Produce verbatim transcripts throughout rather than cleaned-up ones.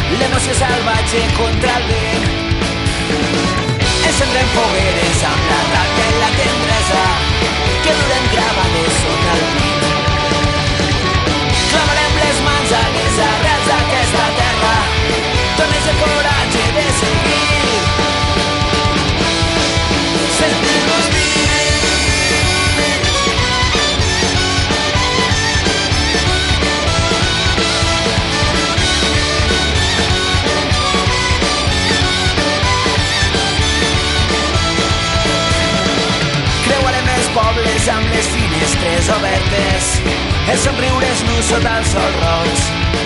l'emoció salvatge contra el vent. Encendrem fogueres amb la ràbia i la tendresa que durem gravades sota el vent. Clavarem les mans a les arrels d'aquesta terra, dones el coratge de seguir, sentir-nos vius. Creuarem els pobles amb les finestres obertes, els somriures nus sota el sol roig.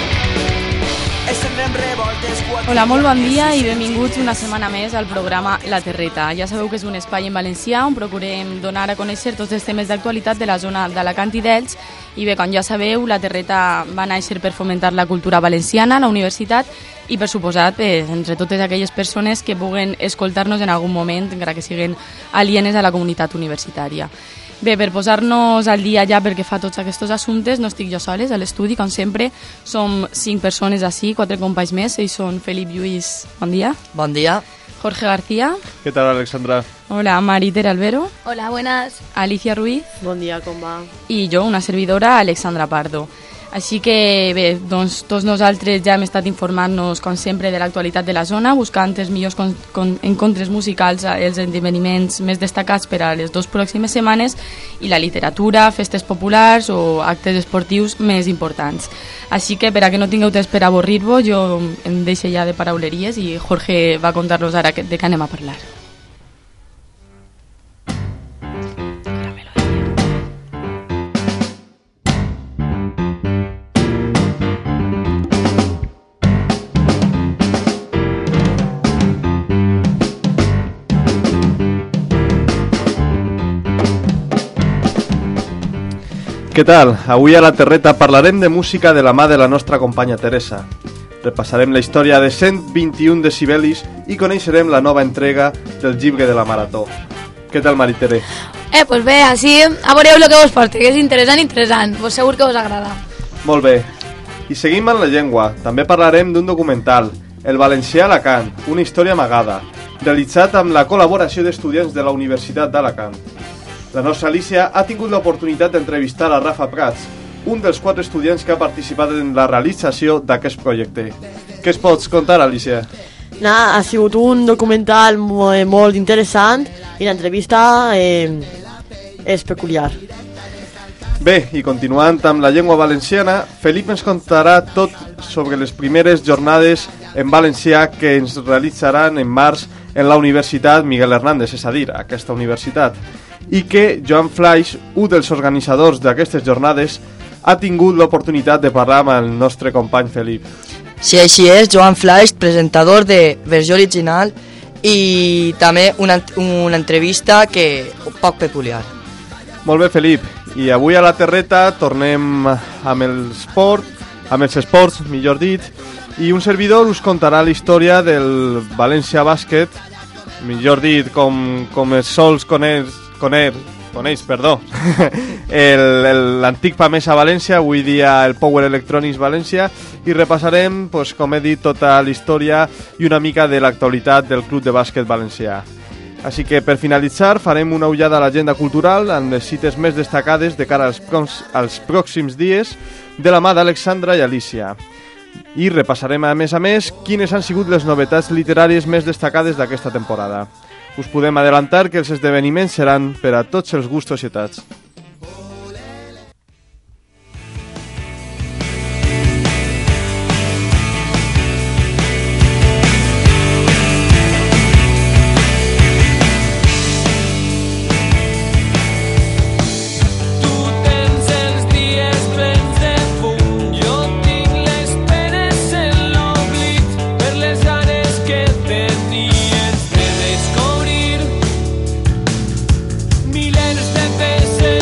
Hola, molt bon dia i benvinguts una setmana més al programa La Terreta. Ja sabeu que és un espai en valencià on procurem donar a conèixer tots els temes d'actualitat de la zona d'Alacant i d'Elx. I bé, com ja sabeu, La Terreta va néixer per fomentar la cultura valenciana a la universitat i, per suposat, eh, entre totes aquelles persones que puguen escoltar-nos en algun moment, encara que siguin alienes a la comunitat universitària. Bé, per posar-nos al dia ja perquè fa tots aquests assumptes, no estic jo soles a l'estudi, com sempre. Som cinc persones així, quatre companys més. Ells són Felip Lluís, bon dia. Bon dia. Jorge García. ¿Qué tal, Alexandra? Hola, Mariter Albero. Hola, buenas. Alicia Ruiz. Bon dia, com va? I jo, una servidora, Alexandra Pardo. Així que, bé, doncs tots nosaltres ja hem estat informant-nos, com sempre, de l'actualitat de la zona, buscant els millors con con encontres musicals, els esdeveniments més destacats per a les dues pròximes setmanes i la literatura, festes populars o actes esportius més importants. Així que, per a que no tingueu temps per avorrir-vos, jo em deixo ja de parauleries i Jorge va contar-nos ara de què anem a parlar. Què tal? Avui a La Terreta parlarem de música de la mà de la nostra companya Teresa. Repassarem la història de cent vint-i-un decibelis i coneixerem la nova entrega del llibre de la Marató. Què tal, Maritere? Eh, pues bé, així a veureu el que vos porta, que és interessant, interessant. Vos segur que vos agrada. Molt bé. I seguim amb la llengua. També parlarem d'un documental, El valencià a Alacant, una història amagada, realitzat amb la col·laboració d'estudiants de la Universitat d'Alacant. La nostra Alicia ha tingut l'oportunitat d'entrevistar a Rafa Prats, un dels quatre estudiants que ha participat en la realització d'aquest projecte. Què es pots contar, Alicia? Nah, ha sigut un documental molt, molt interessant i l'entrevista eh, és peculiar. Bé, i continuant amb la llengua valenciana, Felip ens contarà tot sobre les primeres jornades en valencià que ens realitzaran en març en la Universitat Miguel Hernández, és a dir, aquesta universitat, i que Joan Flaix, un dels organitzadors d'aquestes jornades, ha tingut l'oportunitat de parlar amb el nostre company Felip. Sí, així és, Joan Flaix, presentador de Versió Original i també una, una entrevista que poc peculiar. Molt bé, Felip, i avui a La Terreta tornem amb el esport, amb els esports, millor dit, i un servidor us contarà la història del València Bàsquet, millor dit, com, com els sols coneix, coneix, coneix perdó, l'antic Pamesa València, avui dia el Power Electronics València, i repassarem, pues, com he dit, tota la història i una mica de l'actualitat del Club de Bàsquet Valencià. Així que, per finalitzar, farem una ullada a l'agenda cultural amb les cites més destacades de cara als, als pròxims dies de la mà d'Alexandra i Alicia. I repassarem, a més a més, quines han sigut les novetats literàries més destacades d'aquesta temporada. Us podem adelantar que els esdeveniments seran per a tots els gustos i etats. Miles de veces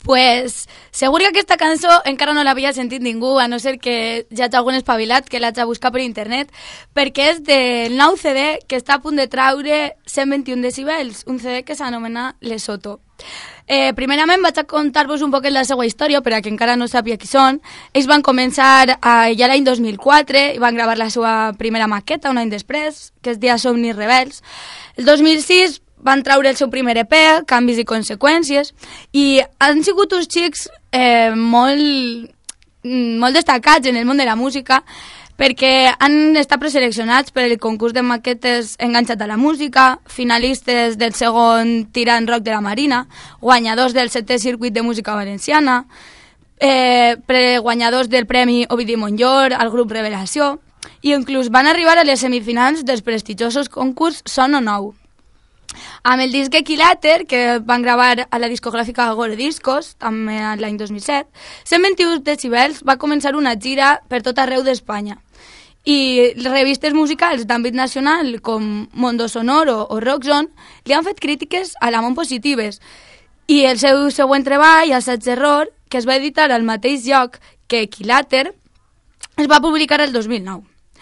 Pues segur que aquesta cançó encara no l'havia sentit ningú, a no ser que ja hagi algun espavilat que l'haig de buscar per internet, perquè és del nou C D que està a punt de traure cent vint-i-un decibels, un C D que s'anomena Lesotho. Eh, primerament vaig a contar-vos un poc la seva història per a que encara no sàpia qui són. Ells van començar a, ja l'any dos mil quatre i van gravar la seva primera maqueta un any després, que es deia Somnis Rebels. El dos mil sis van traure el seu primer E P, Canvis i Conseqüències, i han sigut uns xics eh, molt, molt destacats en el món de la música, perquè han estat preseleccionats per el concurs de maquetes Enganxat a la música, finalistes del segon Tirant Rock de la Marina, guanyadors del setè circuit de música valenciana, eh, guanyadors del Premi Ovidi Montllor al grup Revelació, i inclús van arribar a les semifinals dels prestigiosos concurs Son o Nou. Amb el disc Equilater, que van gravar a la discogràfica Gore Discos, també l'any dos mil set, cent vint-i-un decibels va començar una gira per tot arreu d'Espanya. I revistes musicals d'àmbit nacional, com Mondo Sonoro o Rockzone, li han fet crítiques a la molt positives. I el seu següent treball, Assaig Error, que es va editar al mateix lloc que Equilater, es va publicar el dos mil nou.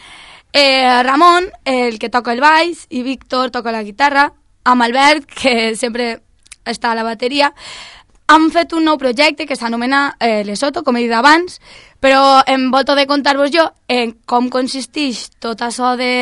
Eh, Ramon, el que toca el baix, i Víctor toca la guitarra, amb Albert, que sempre està a la bateria, han fet un nou projecte que s'anomena eh, Lesotho, com he dit abans, però em volto de contar-vos jo en com consisteix tot això de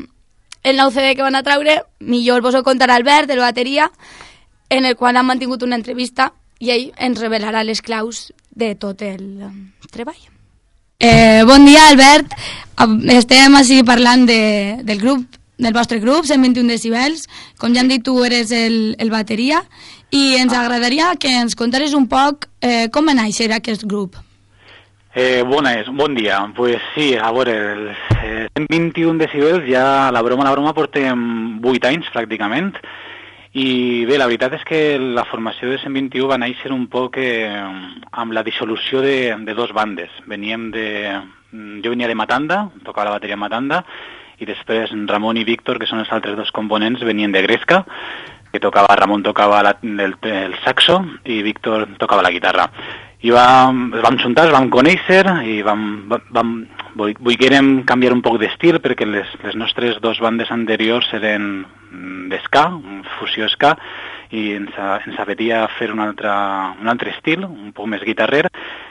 el nou C D que van a traure. Millor vos ho contarà Albert, de la bateria, en el qual han mantingut una entrevista i ell ens revelarà les claus de tot el treball. Eh, bon dia, Albert. Estem així parlant de, del grup del vostre grup, cent vint-i-un decibels. Com ja han dit, tu eres el, el bateria, i ens agradaria que ens contares un poc eh, com va néixer aquest grup. Eh, bones, bon dia. Pues sí, a veure, els eh, cent vint-i-un decibels, ja la broma, la broma, portem vuit anys, pràcticament, i bé, la veritat és que la formació de cent vint-i-un va néixer un poc eh, amb la dissolució de, de dos bandes. Veníem de... Jo venia de Matanda, tocava la bateria Matanda, i després Ramon i Víctor, que són els altres dos components, venien de Gresca, que tocava, Ramon tocava la, el, el saxo i Víctor tocava la guitarra. I vam, ens vam juntar, ens vam conèixer i vam, vam, volguérem canviar un poc d'estil, perquè les, les nostres dos bandes anteriors eren d'esca, fusió esca, i ens, ens apetia fer un altre, un altre estil, un poc més guitarrer,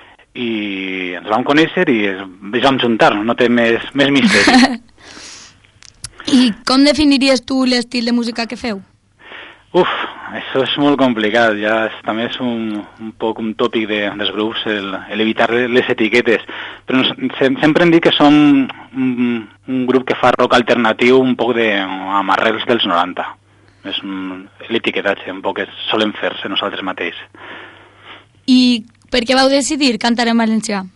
i ens vam conèixer i ens vam juntar, no té més, més misteri. I com definiries tu l'estil de música que feu? Uf, això és molt complicat, ja és, també és un, un poc un tòpic de, dels grups, el, el evitar les etiquetes, però no, sempre hem dit que som un, un grup que fa rock alternatiu un poc de, amb arrels dels noranta. És l'etiquetatge, un poc que solem fer-se nosaltres mateix. I per què vau decidir cantar en valencià?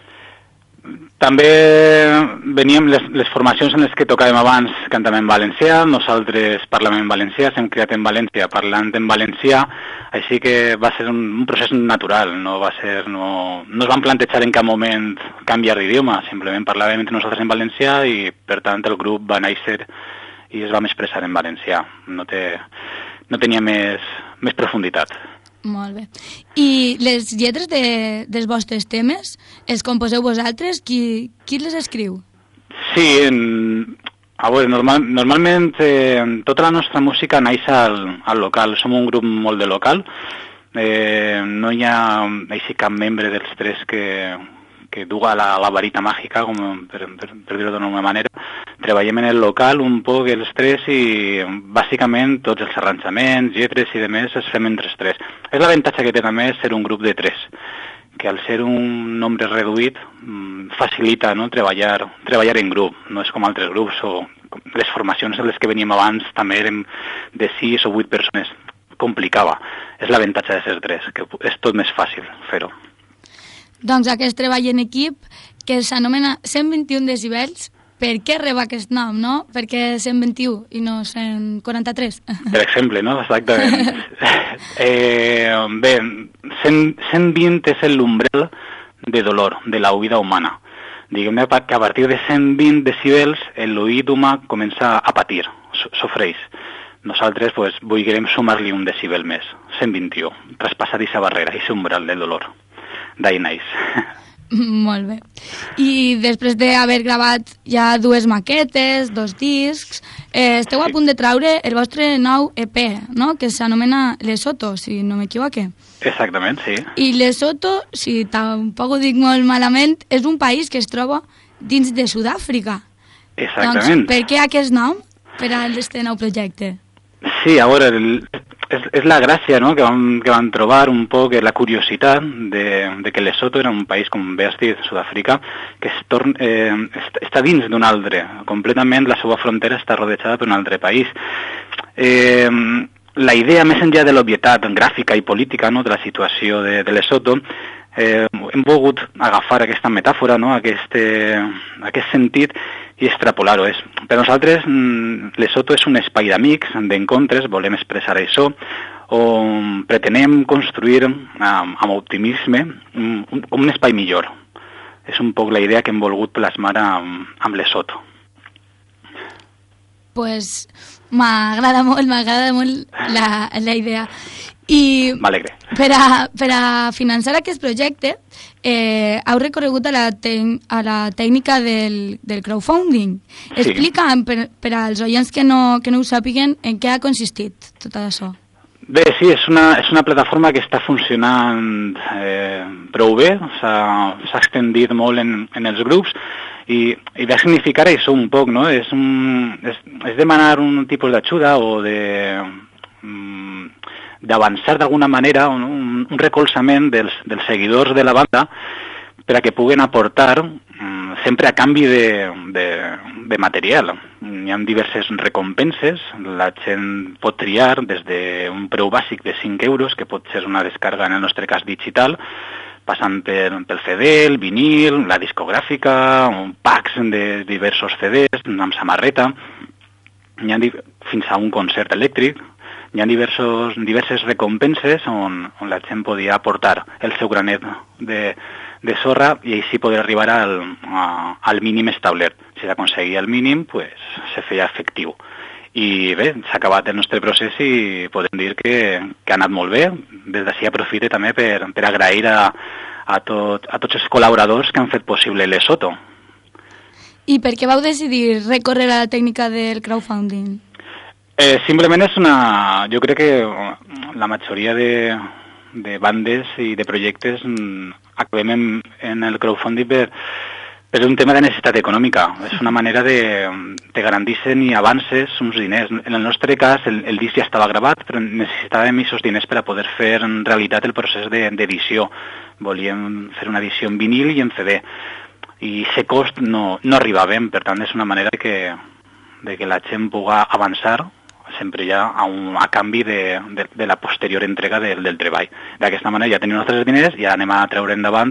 També veníem les, les formacions en les que tocàvem abans cantàvem en valencià, nosaltres parlàvem en valencià, s'hem criat en València parlant en valencià, així que va ser un, un procés natural, no va ser, no, no es van plantejar en cap moment canviar d'idioma, simplement parlàvem entre nosaltres en valencià i per tant el grup va néixer i es vam expressar en valencià, no, té, no tenia més, més profunditat. Molt bé. I les lletres de, dels vostres temes, els composeu vosaltres? Qui, qui les escriu? Sí, en, a veure, normal, normalment eh, tota la nostra música naix al, al local. Som un grup molt de local. Eh, no hi ha així cap membre dels tres que, que duga la, la varita màgica, com per, per, per dir-ho d'una manera. Treballem en el local un poc els tres i bàsicament tots els arranjaments, lletres i demés es fem entre els tres. És l'avantatge que té també ser un grup de tres, que al ser un nombre reduït facilita, no, treballar, treballar en grup. No és com altres grups o les formacions en les que veníem abans també érem de sis o vuit persones. Complicava. És l'avantatge de ser tres, que és tot més fàcil fer-ho. Doncs aquest treball en equip, que s'anomena cent vint-i-un decibels, per què rep aquest nom, no? Per què cent vint-i-u i no cent quaranta-tres? Per exemple, no? Exactament. eh, bé, cent vint és l'umbrel de dolor, de la oïda humana. Diguem que a partir de cent vint decibels l'oït humà comença a patir, sofreix. nosaltres pues, volguem sumar-li un decibel més, cent vint-i-u, traspassar aquesta barrera, aquest umbral del dolor. D'ahir naix. Molt bé. I després d'haver gravat ja dues maquetes, dos discs, eh, esteu a punt de traure el vostre nou E P, no? Que s'anomena Lesotho, si no m'equivoque. Exactament, sí. I Lesotho, si tampoc ho dic molt malament, és un país que es troba dins de Sud-àfrica. Exactament. Doncs, per què aquest nom per a aquest nou projecte? Sí, a veure, el, és, és la gràcia, no?, que vam, que vam trobar un poc, la curiositat de, de que Lesotho era un país, com bé has dit, Sud-àfrica, que es torn, eh, està dins d'un altre, completament la seva frontera està rodejada per un altre país. Eh, la idea, més enllà de l'obvietat gràfica i política, no?, de la situació de, de Lesotho, eh, hem volgut agafar aquesta metàfora, no?, aquest, eh, aquest sentit, i extrapolar-ho. És. Per nosaltres, Lesotho és un espai d'amics, d'encontres, volem expressar això, on pretenem construir amb, amb optimisme un, un, un espai millor. És un poc la idea que hem volgut plasmar amb, amb Lesotho. Pues m'agrada molt, m'agrada molt la, la idea. I per a, per a finançar aquest projecte eh, heu recorregut a la, te a la tècnica del, del crowdfunding. Sí. Explica per, per als oients que no, que no ho sàpiguen en què ha consistit tot això. Bé, sí, és una, és una plataforma que està funcionant eh, prou bé, s'ha extendit molt en, en els grups i, i va significar això un poc, no? És, un, és, és demanar un tipus d'ajuda o de... Mm, d'avançar d'alguna manera un, un recolzament dels, dels seguidors de la banda per a que puguen aportar um, sempre a canvi de, de, de material. Hi ha diverses recompenses, la gent pot triar des d'un preu bàsic de cinc euros, que pot ser una descarga en el nostre cas digital, passant per, pel C D, el vinil, la discogràfica, packs de diversos C Ds, amb samarreta, hi ha fins a un concert elèctric. Hi ha diversos, diverses recompenses on, on la gent podia aportar el seu granet de, de sorra i així poder arribar al, a, al mínim establert. Si s'aconseguia el mínim, pues, se feia efectiu. I bé, s'ha acabat el nostre procés i podem dir que, que ha anat molt bé. Des d'ací aprofite també per, per agrair a, a, tot, a tots els col·laboradors que han fet possible Lesotho. I per què vau decidir recórrer a la tècnica del crowdfunding? Eh, simplement és una... Jo crec que la majoria de, de bandes i de projectes acabem en, en el crowdfunding per, per un tema de necessitat econòmica. És una manera de, de garantir-se ni avances uns diners. En el nostre cas, el, el disc ja estava gravat, però necessitàvem aquests diners per a poder fer en realitat el procés d'edició. Volíem fer una edició en vinil i en C D. I aquest cost no, no arribàvem, per tant, és una manera de que, de que la gent pugui avançar sempre ja a, un, a canvi de, de, de la posterior entrega del, del treball. D'aquesta manera ja tenim nostres diners i ja anem a treure endavant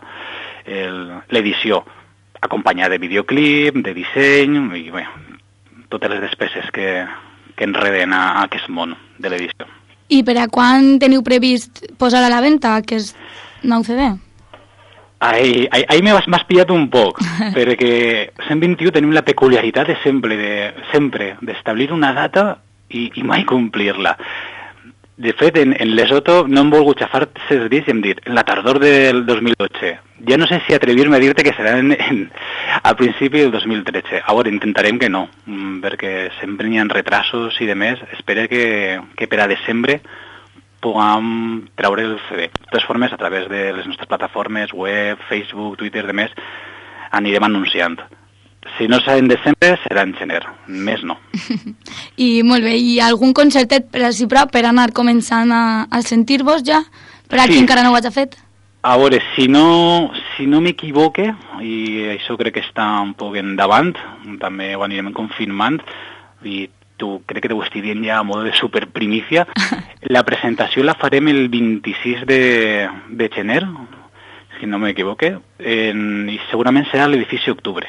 l'edició, acompanyada de videoclip, de disseny i bé, totes les despeses que, que enreden a, a aquest món de l'edició. I per a quan teniu previst posar a la venda aquest nou C D? Ahí, ahí, ahí me m'has pillat un poc, perquè cent vint-i-u tenim la peculiaritat de sempre de, sempre d'establir una data i, i mai complir-la. De fet, en, en Lesotho no hem volgut xafar ses discs i hem dit en la tardor del dos mil dotze. Ja no sé si atrevir-me a dir-te que serà en, en, a principi del dos mil tretze. A veure, intentarem que no, perquè sempre n'hi ha retrasos i demés. Espero que, que per a desembre puguem treure el C D. De totes formes, a través de les nostres plataformes, web, Facebook, Twitter, de més, anirem anunciant. Si no serà en desembre, serà en gener. Més no. I molt bé, i algun concertet per a si prop per anar començant a, a sentir-vos ja? Per a sí. qui encara no ho hagi fet? A veure, si no, si no m'equivoque, i això crec que està un poc endavant, també ho anirem confirmant, i tu crec que t'ho estic dient ja a mode de superprimícia. La presentació la farem el vint-i-sis de, de gener, si no m'equivoque, i segurament serà a l'edifici Octubre.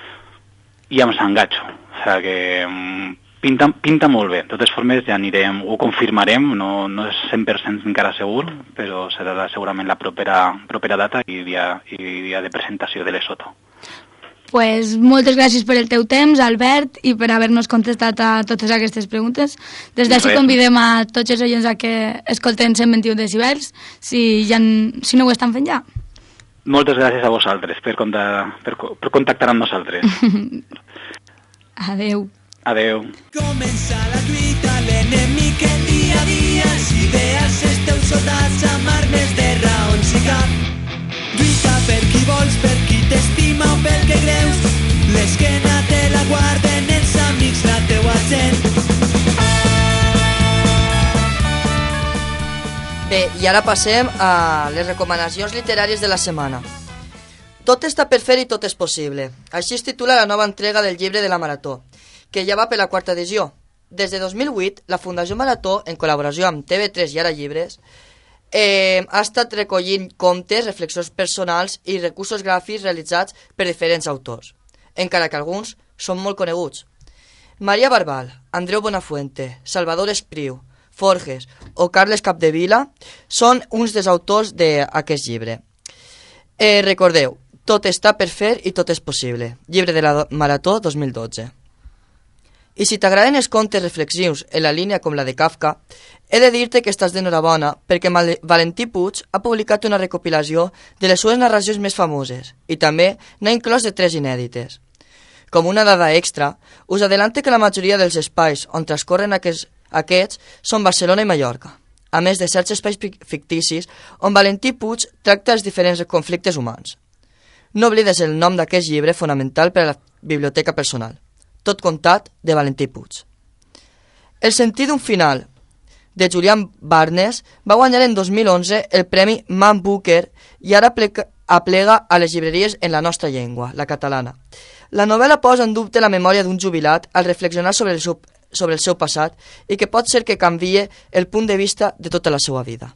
I amb s'engatxo. O sigui que pinta, pinta molt bé. De totes formes ja anirem, ho confirmarem, no, no és cent per cent encara segur, però serà segurament la propera, propera data i dia, i dia de presentació de Lesotho. Pues moltes gràcies per el teu temps, Albert, i per haver-nos contestat a totes aquestes preguntes. Des d'ací convidem a tots els oients a que escolten cent vint-i-un decibels, si, ja, si no ho estan fent ja. Moltes gràcies a vosaltres per, contar, per, per contactar amb nosaltres. Adeu. Adeu. Comença la lluita, l'enemic que dia a dia els ideals, els teus soldats amb armes de raons i cap. Lluita per qui vols, per qui t'estima o pel que creus. L'esquena te la guarden els amics, la teua gent. Bé, i ara passem a les recomanacions literàries de la setmana. Tot està per fer i tot és possible. Així es titula la nova entrega del llibre de la Marató, que ja va per la quarta edició. Des de dos mil vuit, la Fundació Marató, en col·laboració amb T V tres i Ara Llibres, eh, ha estat recollint contes, reflexions personals i recursos gràfics realitzats per diferents autors, encara que alguns són molt coneguts. Maria Barbal, Andreu Bonafuente, Salvador Espriu, Forges o Carles Capdevila són uns dels autors d'aquest llibre. Eh, recordeu, tot està per fer i tot és possible. Llibre de la Marató dos mil dotze. I si t'agraden els contes reflexius en la línia com la de Kafka, he de dir-te que estàs d'enhorabona perquè Valentí Puig ha publicat una recopilació de les seves narracions més famoses i també n'ha inclòs de tres inèdites. Com una dada extra, us adelante que la majoria dels espais on transcorren aquests, aquests són Barcelona i Mallorca, a més de certs espais ficticis on Valentí Puig tracta els diferents conflictes humans. No oblides el nom d'aquest llibre fonamental per a la biblioteca personal. Tot contat de Valentí Puig. El sentit d'un final, de Julian Barnes, va guanyar en dos mil onze el Premi Man Booker i ara aplega a les llibreries en la nostra llengua, la catalana. La novel·la posa en dubte la memòria d'un jubilat al reflexionar sobre el seu, sobre el seu passat i que pot ser que canvie el punt de vista de tota la seva vida.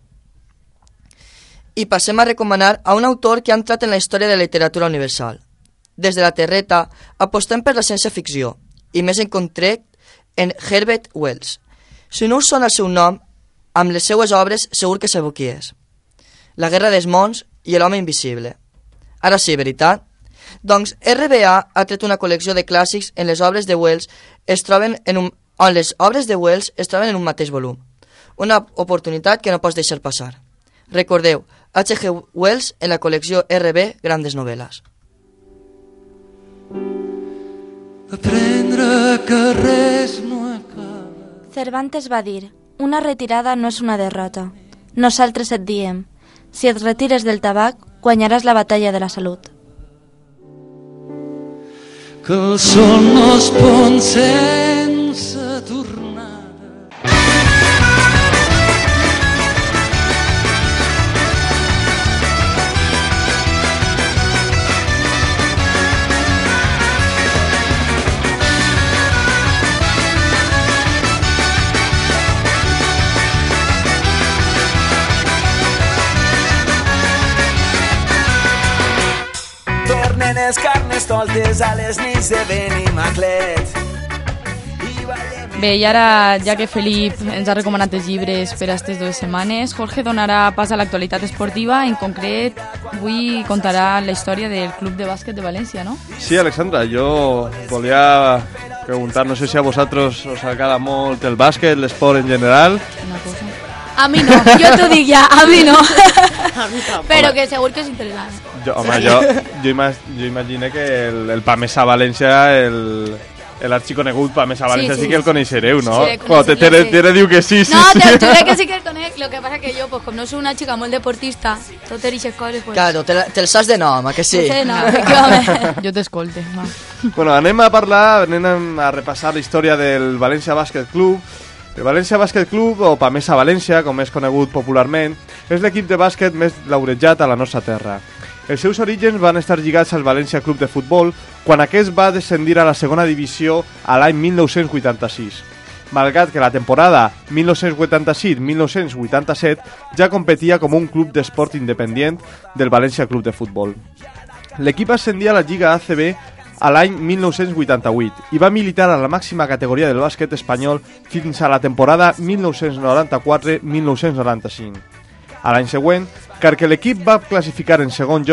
I passem a recomanar a un autor que ha entrat en la història de la literatura universal. Des de la Terreta apostem per la ciència-ficció, i més en concret en Herbert Wells. Si no us sona el seu nom, amb les seues obres segur que sabeu qui és. La guerra dels mons i l'home invisible. Ara sí, veritat? Doncs R B A ha tret una col·lecció de clàssics en les obres de Wells es troben en un, on les obres de Wells es troben en un mateix volum. Una oportunitat que no pots deixar passar. Recordeu, H G Wells en la col·lecció R B Grandes Novel·les. Aprendre que res no acaba. Cervantes va dir: una retirada no és una derrota. Nosaltres et diem: si et retires del tabac, guanyaràs la batalla de la salut. Que el sol no es pon sense tornada. Tornen els carnestoltes a les nits de Benimaclet. Bé, i ara, ja que Felip ens ha recomanat els llibres per a aquestes dues setmanes, Jorge donarà pas a l'actualitat esportiva. En concret, avui contarà la història del Club de Bàsquet de València, ¿no? Sí, Alexandra, jo volia preguntar, no sé si a vosaltres us agrada molt el bàsquet, l'esport en general. Una cosa. A mi no, jo t'ho dic ja, a mi no. Però que segur que és interessant. Jo, home, jo, jo, imag, jo imagino que el, el Pamesa València, el, l'arxiconegut Pamesa València, sí, sí, sí que el coneixereu, ¿no? Sí, oh, te, te, te, te diu que sí, sí. No, sí. te juro que sí que el conec. Lo que pasa que jo, pues, com no soy una chica molt deportista, totes aquestes coses, pues... Claro, te, te el saps de nom, a que sí? No sé, no, efectivament. Jo t'escolte, va. Bueno, anem a parlar, anem a repassar la història del València Bàsquet Club. El València Bàsquet Club, o Pamesa València, com és conegut popularment, és l'equip de bàsquet més laurejat a la nostra terra. Els seus orígens van estar lligats al València Club de Futbol quan aquest va descendir a la segona divisió a l'any mil nou-cents vuitanta-sis. Malgrat que la temporada mil nou-cents vuitanta-sis mil nou-cents vuitanta-set ja competia com un club d'esport independent del València Club de Futbol. L'equip ascendia a la Lliga A C B a l'any mil nou-cents vuitanta-vuit i va militar a la màxima categoria del bàsquet espanyol fins a la temporada mil nou-cents noranta-quatre mil nou-cents noranta-cinc. A l'any següent, car que l'equip va classificar en segon lloc,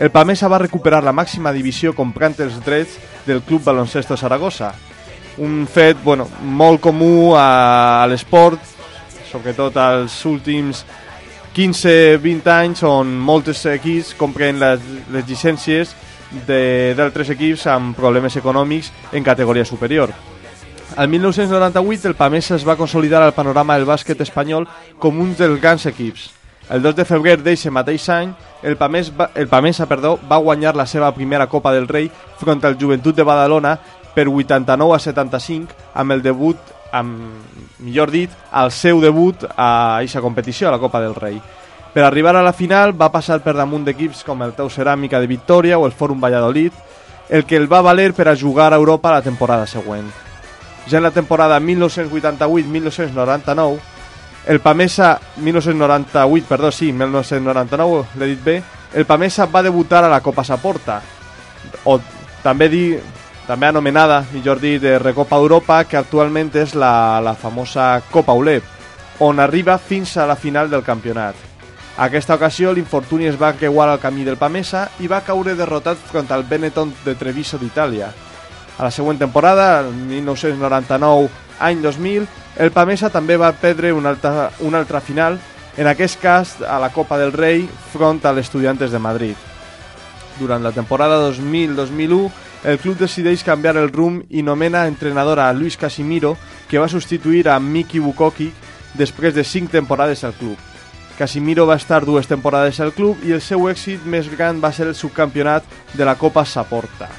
el Pamesa va recuperar la màxima divisió comprant els drets del Club Baloncesto Saragossa. Un fet, bueno, molt comú a, a l'esport, sobretot als últims quinze vint anys, on molts equips compren les, les llicències d'altres equips amb problemes econòmics en categoria superior. Al mil nou-cents noranta-vuit el Pamesa es va consolidar al panorama del bàsquet espanyol com un dels grans equips. El dos de febrer d'eixe mateix any, el Pamesa, va, el Pamesa perdó, va guanyar la seva primera Copa del Rei front al Joventut de Badalona per vuitanta-nou a setanta-cinc, amb el debut, amb, millor dit, el seu debut a aquesta competició, a la Copa del Rei. Per arribar a la final va passar per damunt d'equips com el Tau Ceràmica de Victòria o el Fòrum Valladolid, el que el va valer per a jugar a Europa la temporada següent. Ja en la temporada mil nou-cents vuitanta-vuit mil nou-cents noranta-nou, el Pamesa, mil nou-cents noranta-vuit, perdó, sí, mil nou-cents noranta-nou, l'he dit bé, el Pamesa va debutar a la Copa Saporta, o també dir, també anomenada, millor dit, de Recopa Europa, que actualment és la, la famosa Copa U L E P, on arriba fins a la final del campionat. Aquesta ocasió l'infortuni es va creuar al camí del Pamesa i va caure derrotat front al Benetton de Treviso d'Itàlia. A la següent temporada, el mil nou-cents noranta-nou, any dos mil, el Pamesa també va perdre una altra, una altra final, en aquest cas a la Copa del Rei front a l'Estudiantes de Madrid. Durant la temporada dos mil dos mil u, el club decideix canviar el rumb i nomena entrenador a Luis Casimiro, que va substituir a Miki Vukovic després de cinc temporades al club. Casimiro va estar dues temporades al club i el seu èxit més gran va ser el subcampionat de la Copa Saporta.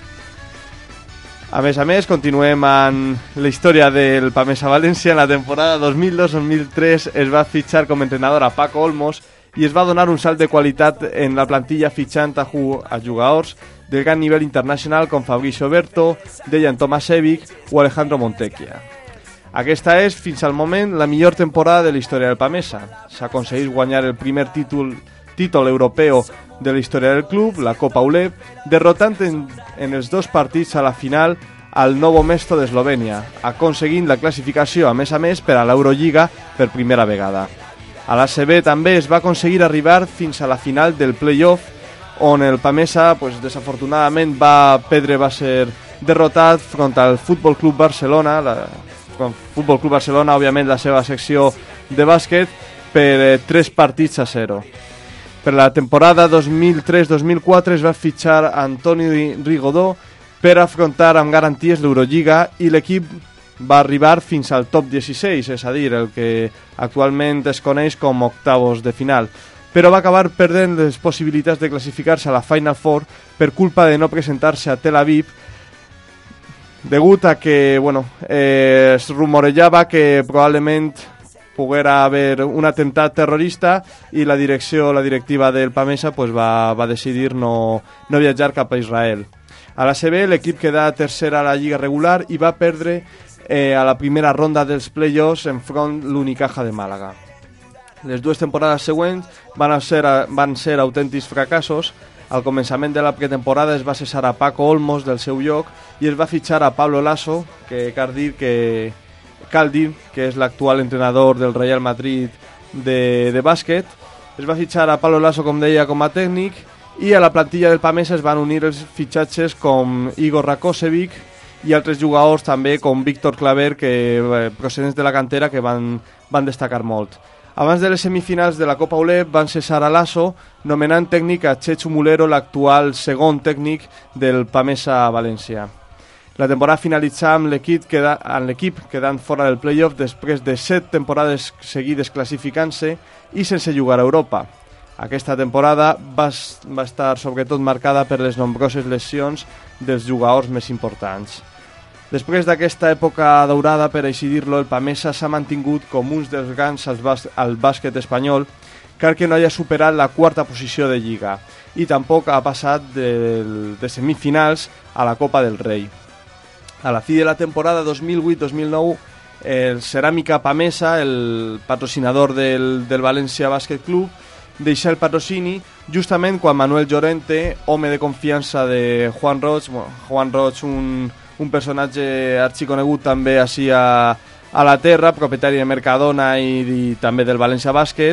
A més a més, continuem amb la història del Pamesa València. En la temporada dos mil dos dos mil tres es va fitxar com a entrenador a Paco Olmos i es va donar un salt de qualitat en la plantilla fitxant a, a jugadors del gran nivell internacional com Fabrizio Berto, Dejan Tomasevic o Alejandro Montecchia. Aquesta és, fins al moment, la millor temporada de la història del Pamesa. S'aconsegueix guanyar el primer títol, títol europeu de la història del club, la Copa U L E P, derrotant en, en els dos partits a la final al Novo Mesto d'Eslovènia, aconseguint la classificació, a més a més, per a l'Eurolliga per primera vegada. A l'A C B també es va aconseguir arribar fins a la final del play-off, on el Pamesa, pues, desafortunadament, va perdre, va ser derrotat front al Futbol Club Barcelona, la, Futbol Club Barcelona, òbviament, la seva secció de bàsquet, per eh, tres partits a zero. Per la temporada dos mil tres dos mil quatre es va fitxar Antoni Rigodó per afrontar amb garanties l'Eurolliga i l'equip va arribar fins al top dieciséis, és a dir, el que actualment es coneix com octavos de final, però va acabar perdent les possibilitats de classificar-se a la Final Four per culpa de no presentar-se a Tel Aviv, degut a que, bueno, eh, es rumorejava que probablement poguera haver un atemptat terrorista i la direcció, la directiva del Pamesa pues va, va decidir no, no viatjar cap a Israel. A l'A C B l'equip queda tercer a la lliga regular i va perdre eh, a la primera ronda dels play-offs enfront l'Unicaja de Màlaga. Les dues temporades següents van ser, van ser autèntics fracassos. Al començament de la pretemporada es va cessar a Paco Olmos del seu lloc i es va fitxar a Pablo Lasso, que cal dir que cal dir que és l'actual entrenador del Real Madrid de, de bàsquet. Es va fitxar a Pablo Lasso, com deia, com a tècnic, i a la plantilla del Pamesa es van unir els fitxatges com Igor Rakosevic i altres jugadors també com Víctor Claver, que eh, procedents de la cantera, que van, van destacar molt. Abans de les semifinals de la Copa U L E P van cessar a Lasso, nomenant tècnic a Chechu Mulero, l'actual segon tècnic del Pamesa València. La temporada finalitzà amb l'equip queda, amb l'equip quedant fora del play-off després de set temporades seguides classificant-se i sense jugar a Europa. Aquesta temporada va, va estar sobretot marcada per les nombroses lesions dels jugadors més importants. Després d'aquesta època daurada, per així dir-lo, el Pamesa s'ha mantingut com un dels grans al, bàs al bàsquet espanyol, car que no haya superat la quarta posició de Lliga i tampoc ha passat de, de semifinals a la Copa del Rei. A la fi de la temporada dos mil vuit dos mil nou, el Ceràmica Pamesa, el patrocinador del, del València Bàsquet Club, deixà el patrocini justament quan Manuel Llorente, home de confiança de Juan Roig, bueno, Juan Roig, un, un personatge arxiconegut també així a, a la terra, propietari de Mercadona i, i també del València Bàsquet,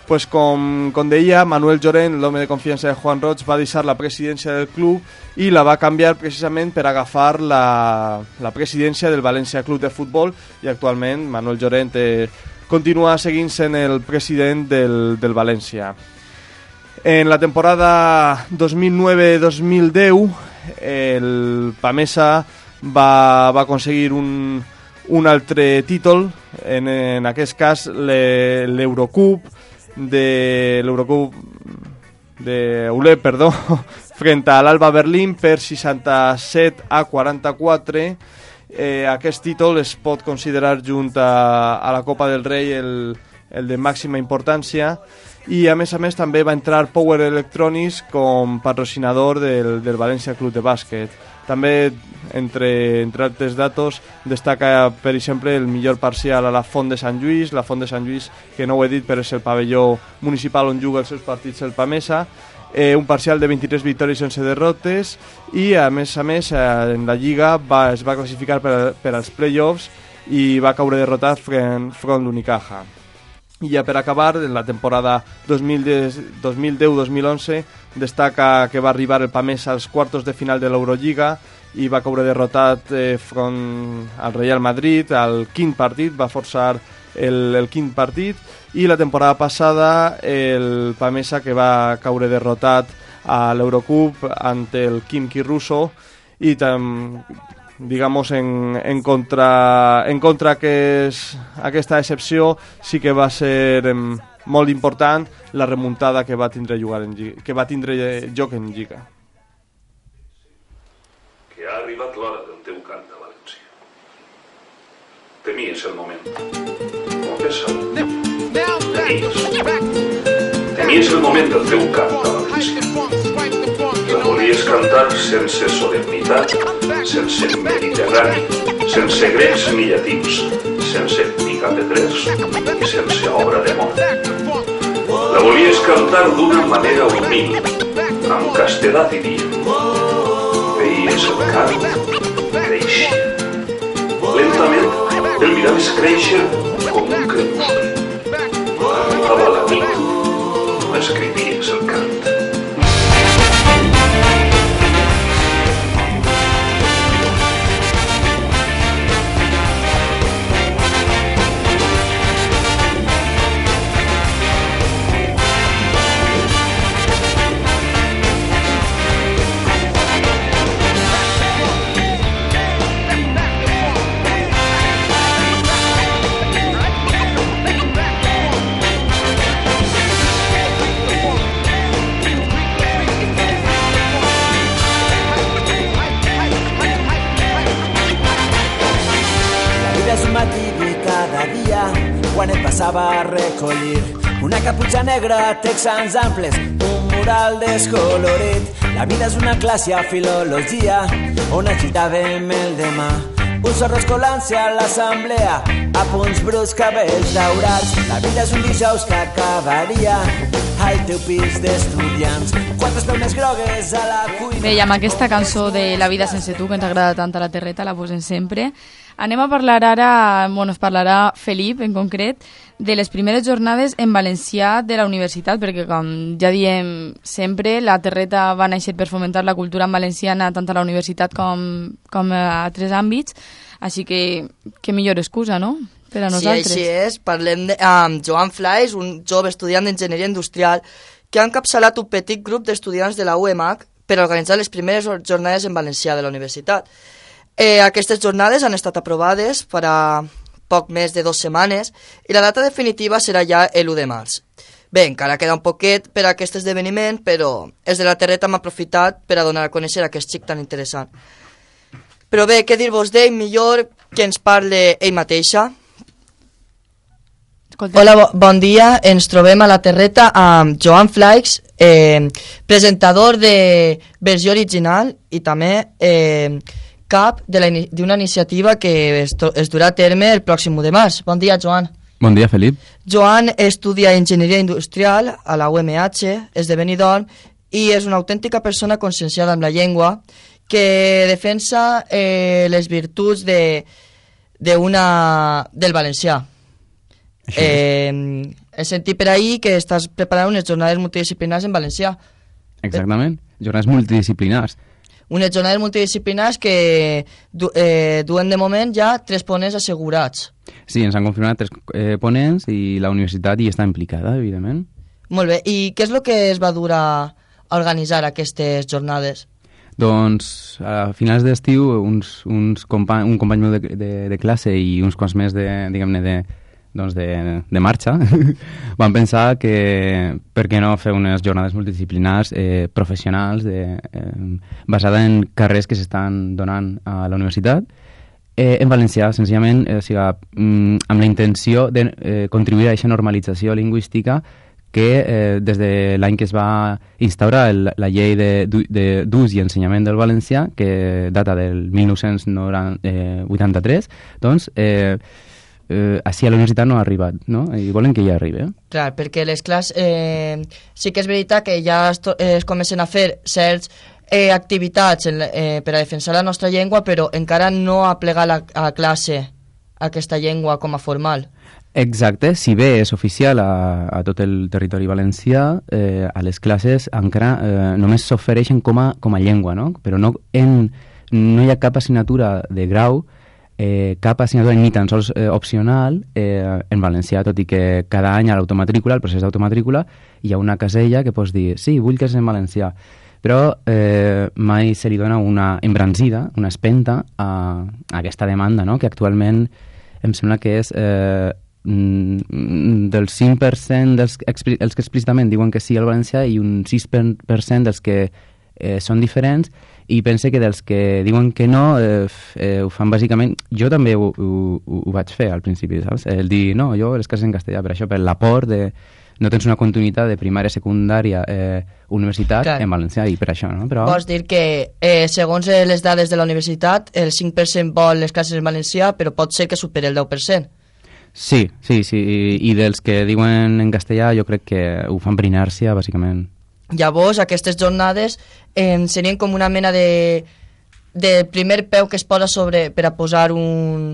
Pues com, com deia, Manuel Llorent, l'home de confiança de Juan Roig, va deixar la presidència del club i la va canviar precisament per agafar la, la presidència del València Club de Futbol, i actualment Manuel Llorent eh, continua seguint sent el president del, del València. En la temporada dos mil nou dos mil deu el Pamesa va, va aconseguir un, un altre títol, en, en aquest cas l'Eurocup de l'Eurocup de Olep, perdó, frente a l'Alba Berlín per seixanta-set a quaranta-quatre. Eh, aquest títol es pot considerar junt a, a la Copa del Rei el, el de màxima importància, i a més a més també va entrar Power Electronics com patrocinador del, del València Club de Bàsquet. També, entre, entre altres datos, destaca, per exemple, el millor parcial a la Font de Sant Lluís, la Font de Sant Lluís, que no ho he dit, però és el pavelló municipal on juga els seus partits el Pamesa, eh, un parcial de vint-i-tres victòries sense derrotes, i a més a més eh, en la Lliga va, es va classificar per, per als play-offs i va caure derrotat front, front l'Unicaja. I ja per acabar, en la temporada dos mil deu dos mil onze destaca que va arribar el Pamesa als quartos de final de l'Eurolliga i va caure derrotat eh, front al Real Madrid al quint partit, va forçar el, el quint partit, i la temporada passada el Pamesa que va caure derrotat a l'Eurocup ante el Khimki russo, i tam, digamos en, en contra en contra que és aquesta excepció sí que va ser eh, molt important la remuntada que va tindre jugar en Lliga, que va tindre joc en Lliga. Que ha arribat l'hora del teu cant a València. Temies el moment. Confessa-ho. Temies. Temies el moment del teu cant a València. La volies cantar sense solemnitat, sense mediterrani, sense grecs ni llatins, sense picapedrers i sense obra de món. La volies cantar d'una manera humil, amb castedat i dia. Veies el cant créixer. Lentament el miraves créixer com un crepuscle. Arribava la nit, no escrivies el cant. Quan et passava a recollir una caputxa negra, texans amples, un mural descolorit. La vida és una classe a filologia on agitàvem el demà. Un sorros colant-se a l'assemblea, a punts bruts, cabells daurats. La vida és un dijous que acabaria al teu pis d'estudiants. Quantes peunes grogues a la cuina. Bé, i amb aquesta cançó de La vida sense tu, que ens agrada tant a la Terreta, la posem sempre. Anem a parlar ara, bueno, es parlarà Felip en concret, de les primeres jornades en valencià de la universitat, perquè com ja diem sempre, la Terreta va néixer per fomentar la cultura en valenciana tant a la universitat com, com a altres àmbits, així que que millor excusa, no?, per a nosaltres. Sí, així és. Parlem de, amb Joan Flais, un jove estudiant d'enginyeria industrial que ha encapçalat un petit grup d'estudiants de la U E M A C per organitzar les primeres jornades en valencià de la universitat. Eh, aquestes jornades han estat aprovades per a poc més de dues setmanes i la data definitiva serà ja l'u de març. Bé, encara queda un poquet per a aquest esdeveniment, però els de la Terreta hem aprofitat per a donar a conèixer aquest xic tan interessant. Però bé, què dir-vos d'ell? Millor que ens parli ell mateixa. Hola, bo, bon dia. Ens trobem a la Terreta amb Joan Flais, eh, presentador de versió original i també eh, cap d'una iniciativa que es, es durà a terme el pròxim u de març. Bon dia, Joan. Bon dia, Felip. Joan estudia enginyeria industrial a la U M H, és de Benidorm, i és una autèntica persona conscienciada amb la llengua que defensa eh, les virtuts de, de una, del valencià. Eh, he sentit per ahir que estàs preparant unes jornades multidisciplinars en valencià. Exactament, jornades multidisciplinars. Unes jornades multidisciplinars que du eh, duen de moment ja tres ponents assegurats. Sí, ens han confirmat tres eh, ponents i la universitat hi està implicada, evidentment. Molt bé, i què és el que es va dur a organitzar aquestes jornades? Doncs a finals d'estiu uns, uns compa un company meu de, de, de classe i uns quants més de, diguem-ne, de, doncs de, de marxa van pensar que per què no fer unes jornades multidisciplinars eh, professionals de, eh, basada en carrers que s'estan donant a la universitat eh, en valencià, senzillament, eh, o sigui, mm, amb la intenció de eh, contribuir a aquesta normalització lingüística que eh, des de l'any que es va instaurar el, la llei d'ús i ensenyament del valencià, que data del mil nou-cents vuitanta-tres, doncs eh, eh, així a la universitat no ha arribat, no? I volen que ja arribi. Eh? Clar, perquè les classes... Eh, sí que és veritat que ja es, eh, es comencen a fer certs eh, activitats en, eh, per a defensar la nostra llengua, però encara no ha plegat la, a classe aquesta llengua com a formal. Exacte, si bé és oficial a, a tot el territori valencià, eh, a les classes encara eh, només s'ofereixen com, a, com a llengua, no? Però no, en, no hi ha cap assignatura de grau, eh, cap assignatura ni tan sols eh, opcional eh, en valencià, tot i que cada any a l'automatrícula, el procés d'automatrícula, hi ha una casella que pots dir, sí, vull que és en valencià, però eh, mai se li dona una embranzida, una espenta a, a aquesta demanda, no? Que actualment em sembla que és... Eh, del cinc per cent dels els que explícitament diuen que sí al valencià i un sis per cent dels que eh, són diferents, i pense que dels que diuen que no eh, eh, ho fan bàsicament... Jo també ho, ho, ho vaig fer al principi, saps? El dir, no, jo les classes en castellà, per això, per l'aport de... No tens una continuïtat de primària, secundària, eh, universitat, clar, en valencià, i per això, no? Però... Vols dir que, eh, segons les dades de la universitat, el cinc per cent vol les classes en valencià, però pot ser que superi el deu per cent. Sí, sí, sí, i, i dels que diuen en castellà jo crec que ho fan per inèrcia, bàsicament. Llavors, aquestes jornades eh, serien com una mena de, de primer peu que es posa sobre per a posar un,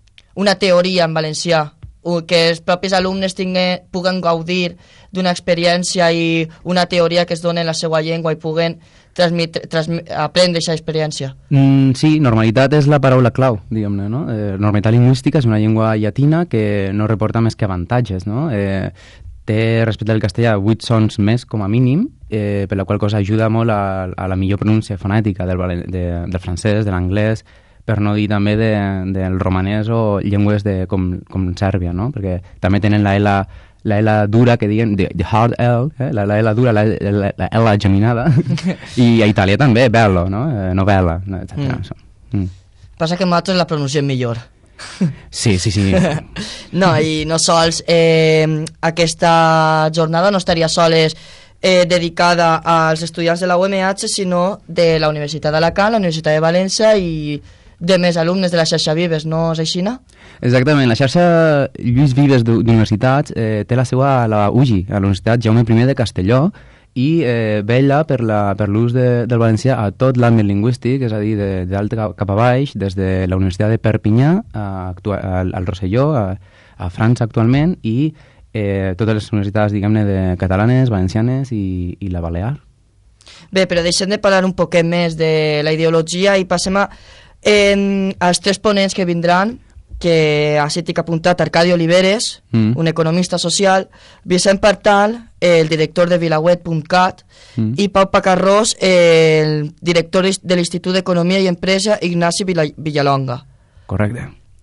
una teoria en valencià, que els propis alumnes tinguen, puguen gaudir d'una experiència i una teoria que es dona en la seva llengua i puguen transmit, transmit, aprendre aquesta experiència. Mm, sí, normalitat és la paraula clau, diguem-ne, no? Eh, normalitat lingüística és una llengua llatina que no reporta més que avantatges, no? Eh, té, respecte al castellà, vuit sons més com a mínim, eh, per la qual cosa ajuda molt a, a la millor pronúncia fonètica del, de, del francès, de l'anglès, per no dir també de, del romanès o llengües de, com, com Sèrbia, no? Perquè també tenen la L, la L dura, que diuen, the, the hard L, eh? la, la L dura, la, la, la L geminada, i a Itàlia també, bello, no? Eh, novella, etcètera. Mm. Mm. Passa que nosaltres la pronunciem millor. Sí, sí, sí. No, i no sols eh, aquesta jornada no estaria sols eh, dedicada als estudiants de la U M H, sinó de la Universitat d'Alacant, la Universitat de València i de més alumnes de la xarxa Vives, no és així, no? Exactament, la xarxa Lluís Vives d'universitats eh, té la seva a la U G I, a la Universitat Jaume I de Castelló, i eh, vetlla per l'ús de, del valencià a tot l'àmbit lingüístic, és a dir, de, de dalt cap a baix, des de la Universitat de Perpinyà a, a, al Rosselló, a, a França actualment, i eh, totes les universitats, diguem-ne, de catalanes, valencianes i, i la Balear. Bé, però deixem de parlar un poquet més de la ideologia i passem a Eh, els tres ponents que vindran, que ha estat apuntat Arcadi Oliveres, mm. un economista social, Vicent Partal, el director de vilaweb punt cat, mm. i Pau Pacarrós, el director de l'Institut d'Economia i Empresa, Ignasi Villalonga. Correcte.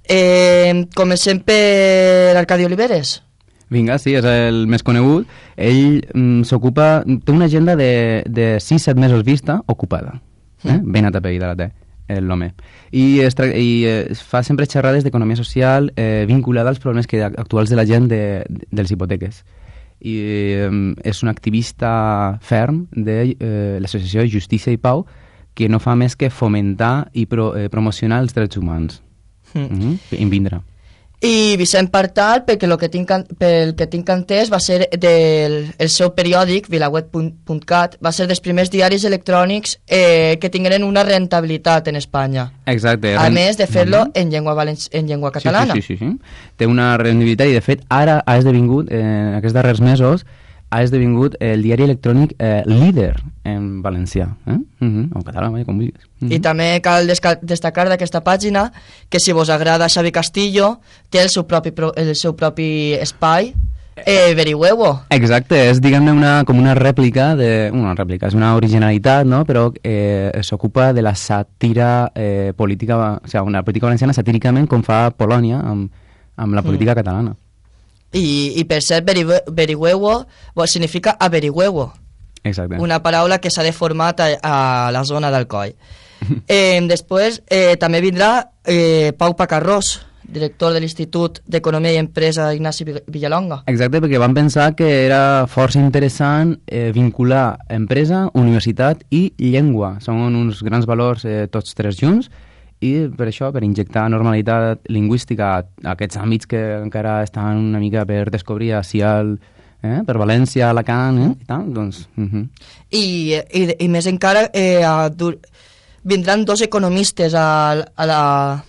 Eh, comencem per Arcadi Oliveres. Vinga, sí, és el més conegut. Ell mm, s'ocupa, té una agenda de, de sis set mesos vista ocupada. Eh? Mm. Ben atapeïda la té. L'home. I, es i eh, fa sempre xerrades d'economia social eh, vinculada als problemes que, actuals de la gent de, de, dels hipoteques. I eh, és un activista ferm de eh, l'Associació Justícia i Pau, que no fa més que fomentar i pro, eh, promocionar els drets humans. Mm. Mm-hmm. En vindrà. I Vicent Partal, perquè el que tinc, pel que tinc entès, va ser del el seu periòdic, vilaweb punt cat, va ser dels primers diaris electrònics eh, que tingueren una rentabilitat en Espanya. Exacte. A més de fer-lo mm -hmm. en, llengua valenci... en llengua catalana. Sí, sí, sí, sí. Té una rendibilitat i, de fet, ara ha esdevingut, eh, en aquests darrers mesos, ha esdevingut el diari electrònic eh, líder en valencià, eh? Uh -huh. o en català, com vulguis. Uh -huh. I també cal destacar d'aquesta pàgina que si vos agrada Xavi Castillo té el seu propi, el seu propi espai, eh, Averigüeu-ho. Exacte, és diguem-ne una, com una rèplica, de, una rèplica, és una originalitat, no? Però eh, s'ocupa de la sàtira eh, política, o sigui, una política valenciana satíricament com fa Polònia amb, amb la política mm. catalana. I, i per cert, Averigüeu-ho significa averigüeu-ho. Exacte. Una paraula que s'ha deformat a, a la zona d'Alcoi. eh, després eh, també vindrà eh, Pau Pacarrós, director de l'Institut d'Economia i Empresa Ignasi Villalonga. Exacte, perquè van pensar que era força interessant eh, vincular empresa, universitat i llengua. Són uns grans valors eh, tots tres junts, i per això, per injectar normalitat lingüística a aquests àmbits que encara estan una mica per descobrir si el, eh, per València, Alacant, eh, i tal, doncs... Uh -huh. I, i, i més encara, eh, a, dur, vindran dos economistes a, a, la,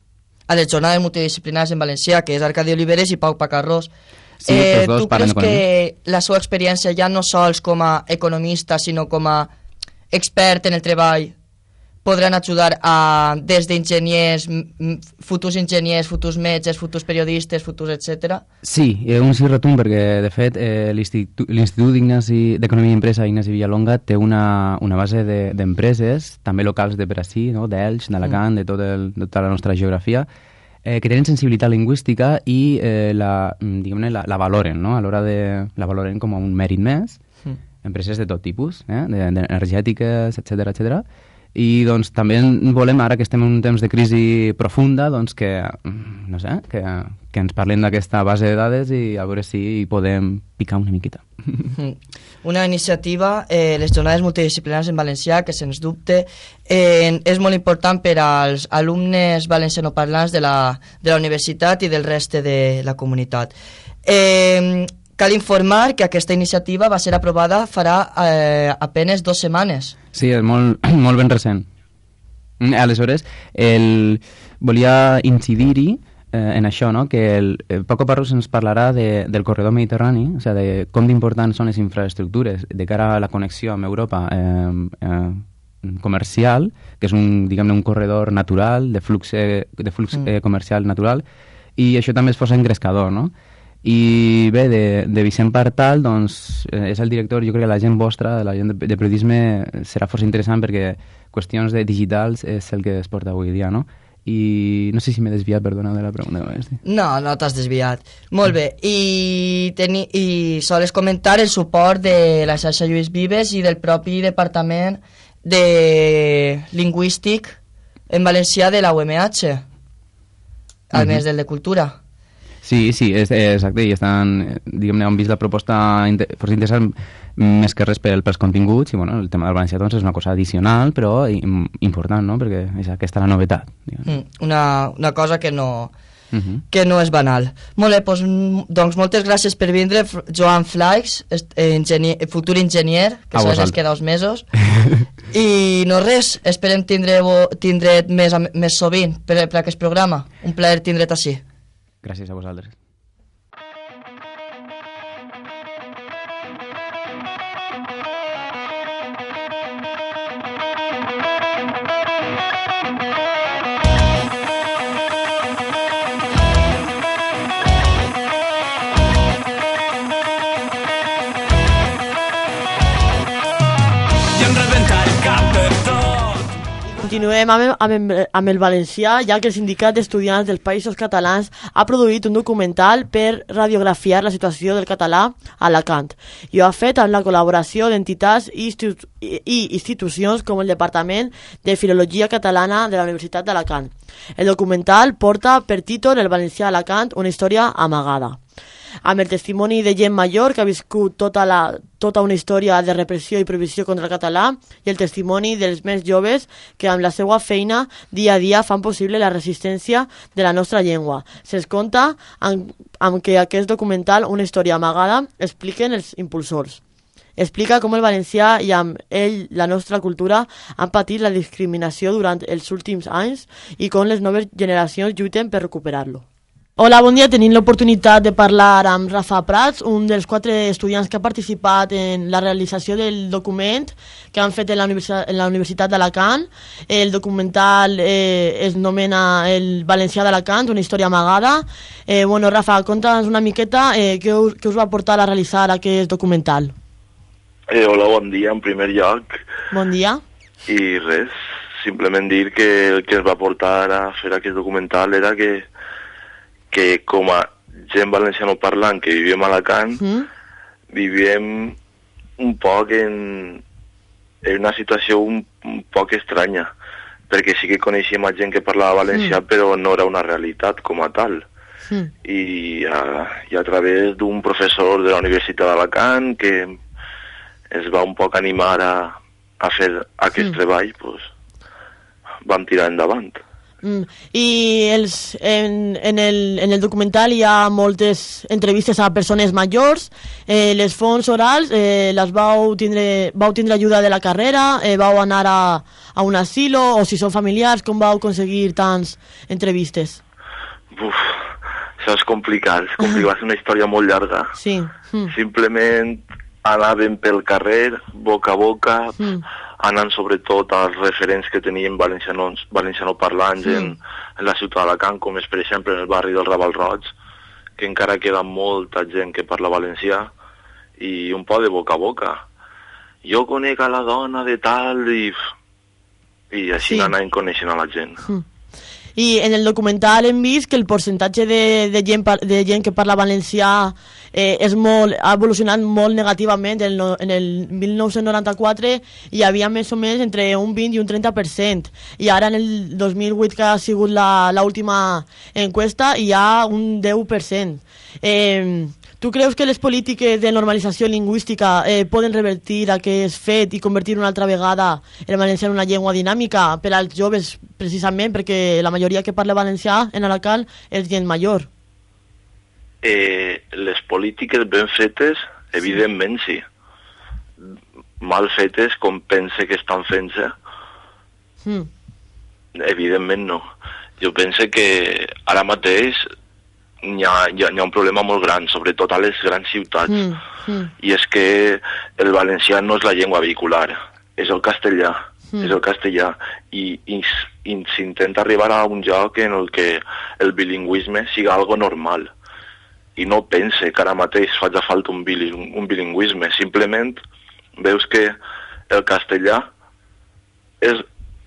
a les jornades multidisciplinàries en valencià, que és Arcadi Oliveres i Pau Pacarrós. Sí, eh, dos tu creus que la seva experiència ja no sols com a economista, sinó com a expert en el treball, podran ajudar a, des d'enginyers, futurs enginyers, futurs metges, futurs periodistes, futurs etcètera? Sí, un sí rotund, perquè de fet eh, l'Institut d'Economia i Empresa Ignasi Villalonga té una, una base d'empreses, de, també locals de Brací, no? d'Elx, d'Alacant, mm. de, tot el, de tota la nostra geografia, eh, que tenen sensibilitat lingüística i eh, la, diguem-ne, la, la valoren, no? A l'hora de la valoren com a un mèrit més, mm. empreses de tot tipus, eh? de, de energètiques, etcètera, etcètera. I doncs també volem, ara que estem en un temps de crisi profunda, doncs que, no sé, que, que ens parlem d'aquesta base de dades i a veure si podem picar una miqueta. Una iniciativa, eh, les jornades multidisciplinàries en valencià, que sens dubte eh, és molt important per als alumnes valencianoparlants de la, de la universitat i del reste de la comunitat. Eh, Cal informar que aquesta iniciativa va ser aprovada farà eh, apenes dues setmanes. Sí, és molt, molt ben recent. Aleshores, el, volia incidir-hi eh, en això, no? Que el, el Paco Parrós ens parlarà de, del corredor mediterrani, o sigui, de com d'importants són les infraestructures de cara a la connexió amb Europa eh, eh, comercial, que és un, diguem-ne, un corredor natural, de flux, eh, de flux mm. eh, comercial natural, i això també és força engrescador, no? I bé, de, de Vicent Partal, doncs, eh, és el director, jo crec que la gent vostra, la gent de, de periodisme, serà força interessant perquè qüestions de digitals és el que es porta avui dia, no? I no sé si m'he desviat, perdona, de la pregunta. No, no t'has desviat. Molt bé. I, teni, i sols comentar el suport de la xarxa Lluís Vives i del propi Departament de Lingüístic en Valencià de la U M H, a més del de Cultura. Sí, sí, és, exacte, i estan, diguem-ne, han vist la proposta inter, força interessant més que res pel, pels continguts, i bueno, el tema del valencià doncs, és una cosa addicional, però important, no?, perquè és aquesta la novetat. Mm, una, una cosa que no, uh -huh. que no és banal. Molt bé, doncs, doncs moltes gràcies per vindre, Joan Flaix, enginyer, futur enginyer, que s'ha es queda uns mesos, i no res, esperem tindre, tindre més, més sovint per, per aquest programa. Un plaer tindre't així. Gràcies a vosaltres. Continuem amb el, amb, el, amb el valencià, ja que el Sindicat d'Estudiants dels Països Catalans ha produït un documental per radiografiar la situació del català a Alacant, i ho ha fet amb la col·laboració d'entitats i, institu i institucions com el Departament de Filologia Catalana de la Universitat d'Alacant. El documental porta per títol El valencià a Alacant, una història amagada. amb el testimoni de gent major que ha viscut tota, la, tota una història de repressió i prohibició contra el català i el testimoni dels més joves que amb la seva feina dia a dia fan possible la resistència de la nostra llengua. Se'ls conta amb, amb que aquest documental, una història amagada, expliquen els impulsors. Explica com el valencià i amb ell la nostra cultura han patit la discriminació durant els últims anys i com les noves generacions lluiten per recuperar-lo. Hola, bon dia. Tenim l'oportunitat de parlar amb Rafa Prats, un dels quatre estudiants que ha participat en la realització del document que han fet en la, Universitat, en la Universitat d'Alacant. El documental eh, es nomena El valencià d'Alacant, una història amagada. Eh, bueno, Rafa, conta'ns una miqueta eh, què, us, què us va portar a realitzar aquest documental. Eh, hola, bon dia, en primer lloc. Bon dia. I res, simplement dir que el que ens va portar a fer aquest documental era que, que com a gent valenciano parlant que vivíem a Alacant, mm. vivíem un poc en, en una situació un, un poc estranya, perquè sí que coneixíem a gent que parlava valencià, mm. però no era una realitat com a tal. Mm. I, a, I a través d'un professor de la Universitat d'Alacant que es va un poc animar a, a fer aquest mm. treball, pues, vam tirar endavant. Mm. I els, en, en, el, en el documental hi ha moltes entrevistes a persones majors. Eh, les fonts orals eh, les vau tindre, vau tindre ajuda de la carrera, eh, vau anar a, a un asilo, o si són familiars, com vau aconseguir tants entrevistes? Uf, això és complicat, és complicat, va ser una història molt llarga. Sí. Mm. Simplement anàvem pel carrer, boca a boca, mm. anant sobretot als referents que teníem valencianos, valencianoparlants mm. en, en la ciutat d'Alacant, com és per exemple en el barri del Raval Roig, que encara queda molta gent que parla valencià, i un poc de boca a boca. Jo conec a la dona de tal, i, i així sí. anàvem coneixent a la gent. Mm. I en el documental hem vist que el percentatge de, de, gent, de gent que parla valencià eh, és molt, ha evolucionat molt negativament. En, en el mil nou-cents noranta-quatre hi havia més o menys entre un vint i un trenta per cent. I ara en el dos mil vuit, que ha sigut l'última enquesta, hi ha un deu per cent. Eh, tu creus que les polítiques de normalització lingüística eh, poden revertir aquest fet i convertir una altra vegada el valencià en una llengua dinàmica per als joves, precisament perquè la majoria que parla valencià en Alacant és gent major? Eh, les polítiques ben fetes, evidentment sí. Mal fetes, com pense que estan fent-se, mm. evidentment no. Jo pense que ara mateix Hi ha, hi, ha, hi ha un problema molt gran, sobretot a les grans ciutats, mm, mm. i és que el valencià no és la llengua vehicular, és el castellà, mm. és el castellà, i, i, i s'intenta arribar a un lloc en el que el bilingüisme siga algo normal, i no pense que ara mateix faci falta un, biling, un bilingüisme, simplement veus que el castellà és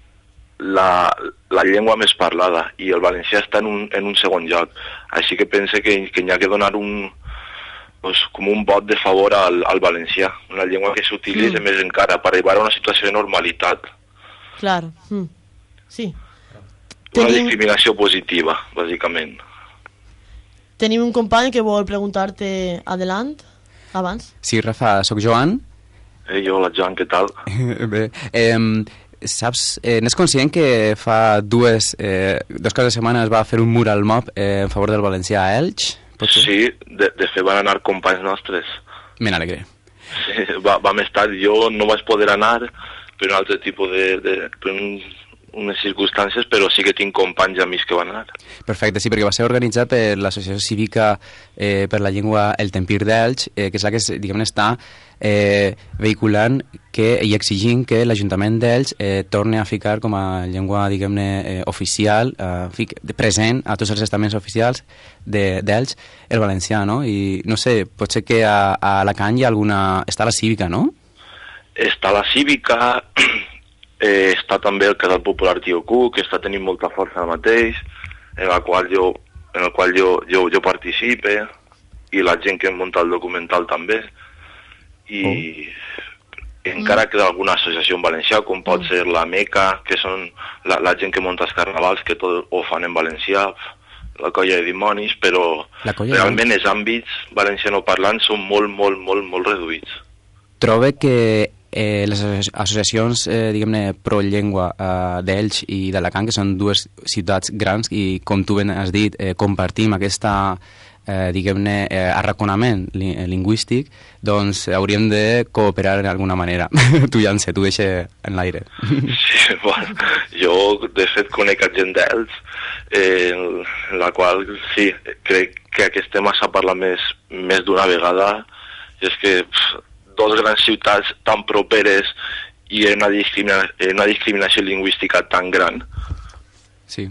La, la llengua més parlada i el valencià està en un, en un segon lloc. Així que pense que, que hi ha que donar un, pues, com un vot de favor al, al valencià, una llengua que s'utilitza mm. més encara per arribar a una situació de normalitat. Clar, mm. sí. Una Tenim... discriminació positiva, bàsicament. Tenim un company que vol preguntar-te adelant, abans. Sí, Rafa, soc Joan. Eh, jo, hola Joan, què tal? Bé, eh... Saps, eh, n'és conscient que fa dues, eh, dos caps de setmana es va fer un mur al mob eh, en favor del valencià a Elx? Sí, de, de fet van anar companys nostres. Me n'alegre. Sí, va, vam estar, jo no vaig poder anar per un altre tipus de... de per un, unes circumstàncies, però sí que tinc companys i amics que van anar. Perfecte, sí, perquè va ser organitzat per l'Associació Cívica eh, per la Llengua El Tempir d'Elx, eh, que és la que, diguem-ne, està eh, vehiculant que, i exigint que l'Ajuntament d'Elx eh, torni a ficar com a llengua, diguem-ne, eh, oficial, eh, present a tots els estaments oficials d'Elx, el valencià, no? I, no sé, pot ser que a, a Alacant hi ha alguna... Està la Cívica, no? Està la Cívica... Eh, està també el Casal Popular Tío Cu, que està tenint molta força ara mateix, en el qual jo, en el qual jo, jo, jo participe, i la gent que munta el documental també. I oh. encara queda alguna associació en valencià, com pot ser la Meca, que són la, la gent que munta els carnavals, que tot ho fan en valencià. la colla de dimonis, però realment els àmbits valencianoparlants són molt, molt, molt, molt reduïts. Trobe que eh, les associacions, eh, diguem-ne, pro-llengua eh, d'Elx i d'Alacant, que són dues ciutats grans i, com tu ben has dit, eh, compartim aquesta, eh, diguem-ne, eh, arraconament li lingüístic, doncs hauríem de cooperar d'alguna manera. Tu ja en sé, tu deixa en l'aire. Sí, bueno, jo de fet conec a gent d'Elx, eh, en la qual sí, crec que aquest tema s'ha parlat més, més d'una vegada, i és que pff, dos grans ciutats tan properes i en una, discrimina en una discriminació lingüística tan gran. Sí.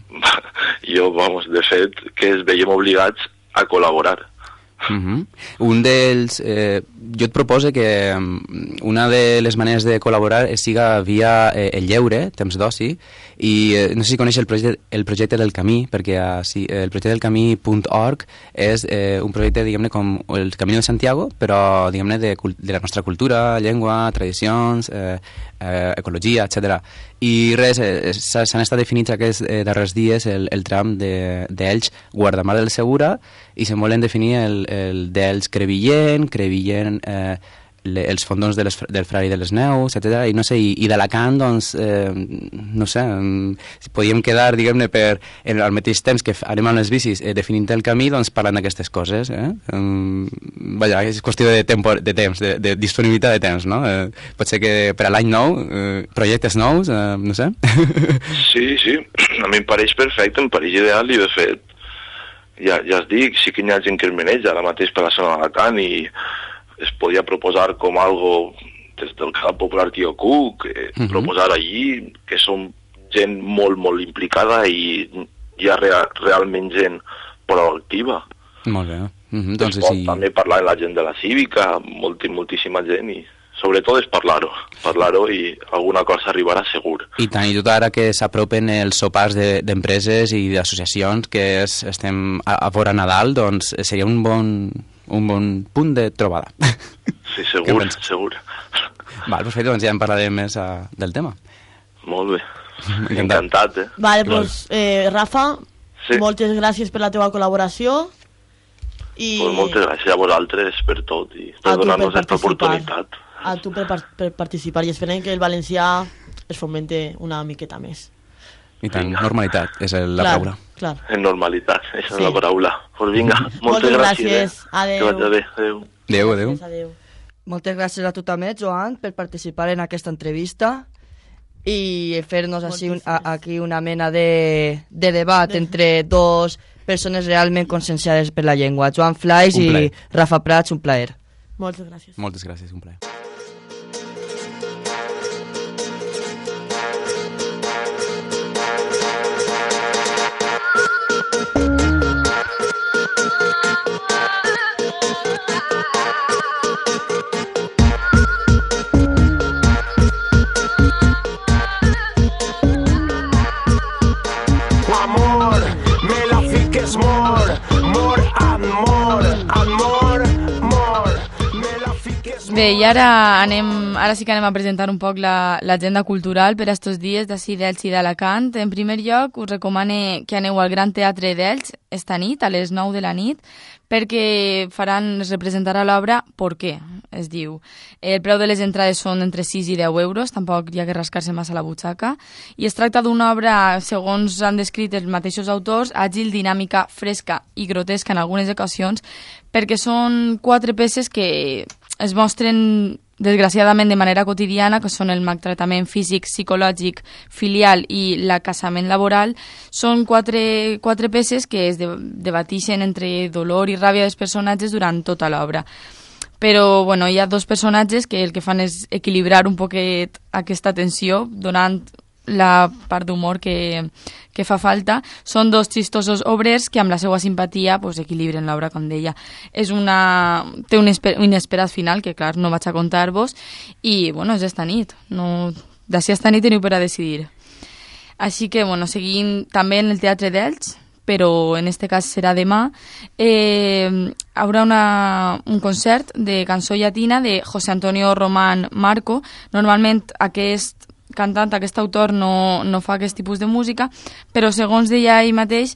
Jo, vamos, de fet, que es veiem obligats a col·laborar. Uh-huh. Un dels... Eh, jo et propose que una de les maneres de col·laborar siga via eh, el lleure, temps d'oci, i eh, no sé si coneix el projecte, el projecte del Camí, perquè uh, sí, el projecte del camí punt org és eh, un projecte, diguem-ne, com el Camí de Santiago, però, diguem-ne, de, de la nostra cultura, llengua, tradicions, eh, eh, ecologia, etcètera. I res, eh, s'han estat definits aquests eh, darrers dies el, el tram d'Elx, de, Guardamar del Segura, i se'n volen definir el, el d'Elx Crevillent, Crevillent eh, le, els fondons de les, del Frari de les Neus, etcètera. I no sé, i, i d'Alacant, doncs, eh, no sé, si podíem quedar, diguem-ne, per, en, al mateix temps que anem amb les bicis eh, definint el camí, doncs parlant d'aquestes coses, eh? Um, vaja, és qüestió de, tempo, de temps, de, de disponibilitat de temps, no? Eh, pot ser que per a l'any nou, eh, projectes nous, eh, no sé. Sí, sí, a mi em pareix perfecte, em pareix ideal, i de fet, ja, ja es dic, sí que hi ha gent que es maneja ara mateix per la zona d'Alacant i es podia proposar com algo des del Cap Popular Tío Cuc, eh, uh-huh. proposar allí que som gent molt, molt implicada i hi ha rea, realment gent proactiva. Molt bé. Uh-huh. Doncs es pot sí. també parlar amb la gent de la cívica, molti, moltíssima gent, i sobretot és parlar-ho, parlar-ho i alguna cosa arribarà segur. I tant, i tot ara que s'apropen els sopars d'empreses de, i d'associacions que es, estem a, a vora Nadal, doncs seria un bon, un bon punt de trobada. Sí, segur, segur. Val, perfecte, doncs ja en parlarem més uh, del tema. Molt bé, encantat, encantat eh? Vale, doncs, eh, Rafa, sí. moltes gràcies per la teva col·laboració. I... Pues moltes gràcies a vosaltres per tot i per donar-nos aquesta oportunitat. A tu per, per participar i esperem que el valencià es fomente una miqueta més. I tant, vinga. Normalitat és la clar, paraula. Clar. En normalitat, aquesta sí. és la paraula. Pues vinga, moltes, moltes gràcies. gràcies. Eh? Adéu. Que vagi bé. Adéu. Adéu, adéu. adéu. Moltes gràcies a tu també, Joan, per participar en aquesta entrevista i fer-nos així un, a, aquí una mena de, de debat de... entre dos persones realment conscienciades per la llengua. Joan Flais i Rafa Prats, un plaer. Moltes gràcies. Moltes gràcies, un plaer. Bé, i ara, anem, ara sí que anem a presentar un poc l'agenda la, cultural per a estos dies d'ací d'Elx i d'Alacant. En primer lloc, us recomane que aneu al Gran Teatre d'Elx esta nit, a les nou de la nit, perquè faran, es representarà l'obra ¿Por qué? Es diu. El preu de les entrades són entre sis i deu euros, tampoc hi ha que rascar-se massa la butxaca, i es tracta d'una obra, segons han descrit els mateixos autors, àgil, dinàmica, fresca i grotesca en algunes ocasions, perquè són quatre peces que es mostren desgraciadament de manera quotidiana, que són el maltractament físic, psicològic, filial i l'acaçament laboral. Són quatre, quatre peces que es debatixen entre dolor i ràbia dels personatges durant tota l'obra. Però bueno, hi ha dos personatges que el que fan és equilibrar un poquet aquesta tensió, donant la part d'humor que, que fa falta. Són dos xistosos obrers que amb la seva simpatia pues, equilibren l'obra, com deia. És una... té un, esper... un inesperat final que, clar, no vaig a contar-vos, i, bueno, és esta nit. No... D'ací esta nit teniu per a decidir. Així que, bueno, seguint també en el Teatre d'Elx, però en este cas serà demà, eh, hi haurà una, un concert de cançó llatina de José Antonio Román Marco. Normalment aquest cantant, aquest autor no, no fa aquest tipus de música, però segons deia ell mateix,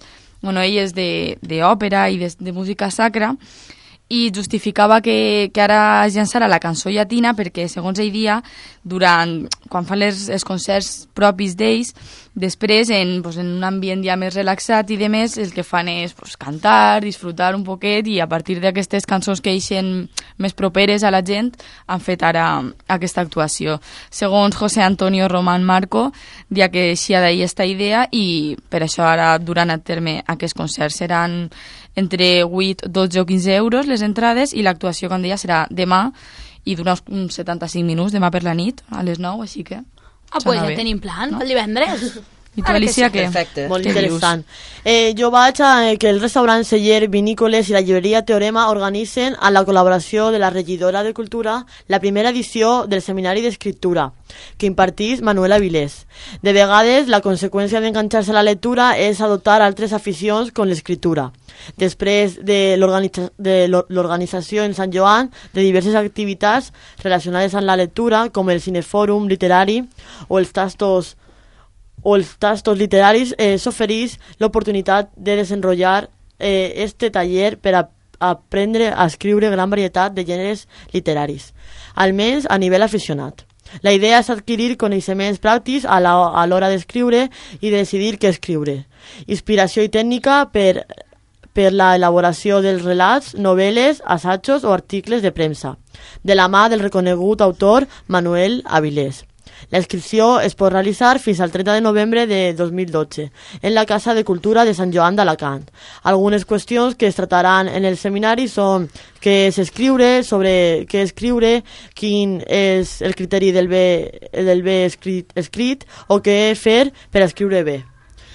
bueno, ell és d'òpera i de, de música sacra, i justificava que, que ara es llançarà la cançó llatina perquè, segons ell dia, durant, quan fan les, els concerts propis d'ells, després, en, pues, en un ambient ja més relaxat i de més, el que fan és pues, cantar, disfrutar un poquet, i a partir d'aquestes cançons que eixen més properes a la gent, han fet ara aquesta actuació. Segons José Antonio Román Marco, dia que eixia d'ahir esta idea, i per això ara duran a terme aquests concerts. Seran entre vuit, dotze o quinze euros les entrades, i l'actuació, com deia, serà demà i d'uns uns setanta-cinc minuts, demà per la nit, a les nou, així que... Ah, pues ja tenim plan, no? Pel divendres. I tu, Alicia, què? Perfecte. Molt interessant. Eh, jo vaig a eh, que el restaurant Celler Vinícoles i la llibreria Teorema organitzen, amb la col·laboració de la regidora de Cultura, la primera edició del Seminari d'Escriptura, que impartís Manuel Avilés. De vegades, la conseqüència d'enganxar-se a la lectura és adoptar altres aficions com l'escriptura. Després de l'organització en Sant Joan de diverses activitats relacionades amb la lectura, com el cinefòrum literari o els tastos o els tastos literaris, eh, s'oferís l'oportunitat de desenrotllar eh, este taller per a aprendre a escriure gran varietat de gèneres literaris, almenys a nivell aficionat. La idea és adquirir coneixements pràctics a l'hora d'escriure i de decidir què escriure. Inspiració i tècnica per, per la elaboració dels relats, novel·les, assajos o articles de premsa, de la mà del reconegut autor Manuel Avilés. La inscripció es pot realitzar fins al trenta de novembre de dos mil dotze en la Casa de Cultura de Sant Joan d'Alacant. Algunes qüestions que es trataran en el seminari són què és escriure, sobre què escriure, quin és el criteri del bé, del bé escrit, escrit o què fer per escriure bé.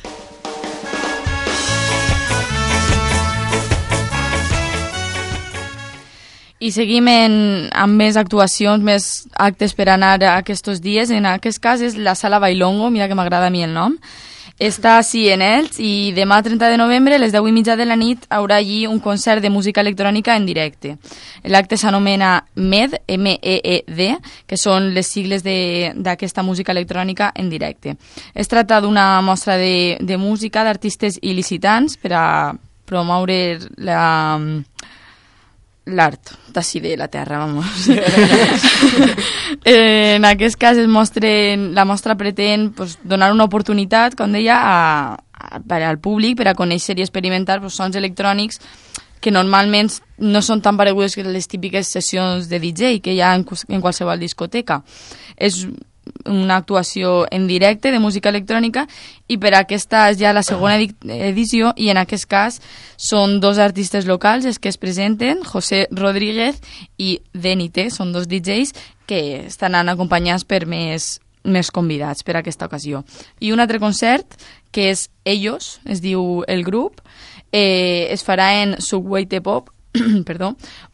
I seguim en, amb més actuacions, més actes per anar a aquests dies. En aquest cas és la Sala Bailongo, mira que m'agrada a mi el nom. Està així en Elx i demà trenta de novembre a les deu i mitja de la nit haurà allí un concert de música electrònica en directe. L'acte s'anomena M E D, M E E D, que són les sigles d'aquesta música electrònica en directe. Es tracta d'una mostra de, de música d'artistes il·licitants per a promoure la... l'art d'ací de la terra, vamos. En aquest cas es mostren, la mostra pretén pues, donar una oportunitat, com deia, a, a, al públic per a conèixer i experimentar pues, sons electrònics que normalment no són tan paregudes que les típiques sessions de D J que hi ha en, en qualsevol discoteca. És una actuació en directe de música electrònica i per aquesta és ja la segona edició i en aquest cas són dos artistes locals els que es presenten, José Rodríguez i Denite, són dos D Js que estaran acompanyats per més, més convidats per a aquesta ocasió. I un altre concert que és Ellos, es diu el grup, eh, es farà en Subway Te Pop, perdó,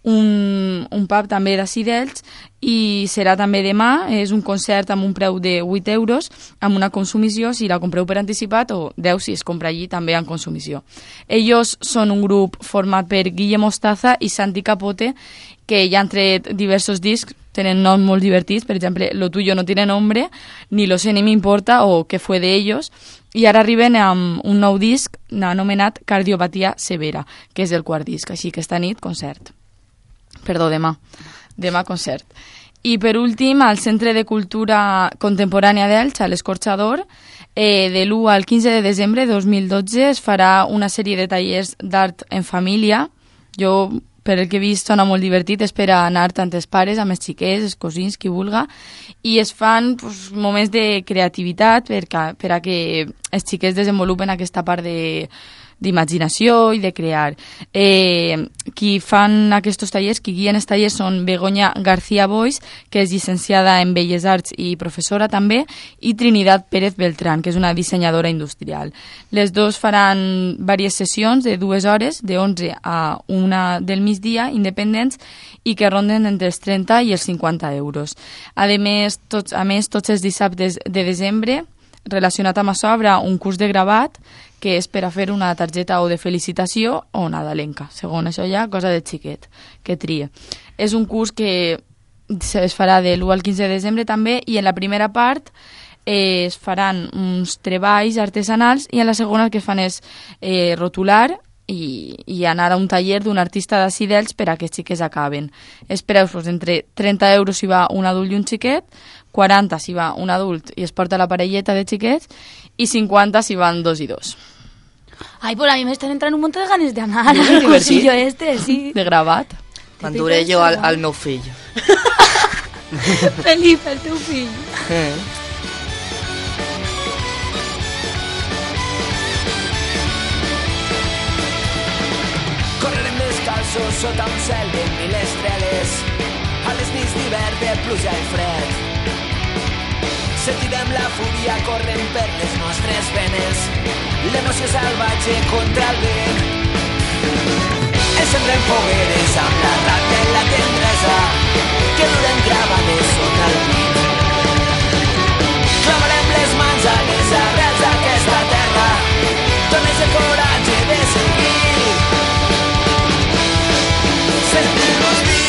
un, un pub també d'ací d'Elx i serà també demà. És un concert amb un preu de vuit euros amb una consumició si la compreu per anticipat o deu si es compra allí també en consumició. Ellos són un grup format per Guille Mostaza i Santi Capote que ja han tret diversos discs, tenen noms molt divertits, per exemple, Lo tuyo no tiene nombre, Ni lo sé ni me importa o ¿Qué fue de ellos? I ara arriben amb un nou disc anomenat Cardiopatia Severa, que és el quart disc, així que esta nit concert. Perdó, demà. Demà concert. I per últim, al Centre de Cultura Contemporània d'Elx, a l'Escorxador, eh, de l'u al quinze de desembre de dos mil dotze es farà una sèrie de tallers d'art en família. Jo, per el que he vist, sona molt divertit, és per anar tant els pares, amb els xiquets, els cosins, qui vulga, i es fan pues, moments de creativitat per, per a que els xiquets desenvolupen aquesta part de d'imaginació i de crear. Eh, qui fan aquests tallers, qui guien els tallers són Begoña García Boix, que és llicenciada en Belles Arts i professora també, i Trinidad Pérez Beltrán, que és una dissenyadora industrial. Les dos faran diverses sessions de dues hores, de onze a una del migdia, independents, i que ronden entre els trenta i els cinquanta euros. A més, tots, a més, tots els dissabtes de desembre, relacionat amb això, haurà un curs de gravat que és per a fer una targeta o de felicitació o nadalenca. Segons això ja, cosa de xiquet, que trie. És un curs que es farà de l'u al quinze de desembre també i en la primera part eh, es faran uns treballs artesanals i en la segona el que fan és eh, rotular i, i anar a un taller d'un artista d'ací d'Elx per a que els xiquets acaben. Els preus entre trenta euros si va un adult i un xiquet, quaranta si va un adult i es porta la parelleta de xiquets i cinquanta si van dos i dos. Ay, pues a mí me están entrando un montón de ganas de anar al cursillo este, sí. De gravat. M'enduré jo al, al meu fill. Felipe, el teu fill. Eh. Correrem descalços sota un cel de mil estrelles, a les nits d'hivern de pluja i fred. Sentirem la fúria corrent per les nostres venes, l'emoció salvatge contra el vent. Encendrem fogueres amb la rata i la tendresa que duren gravades sota el pit. Clavarem les mans a les arrels d'aquesta terra, dones el coratge de seguir. Sentir-nos vius.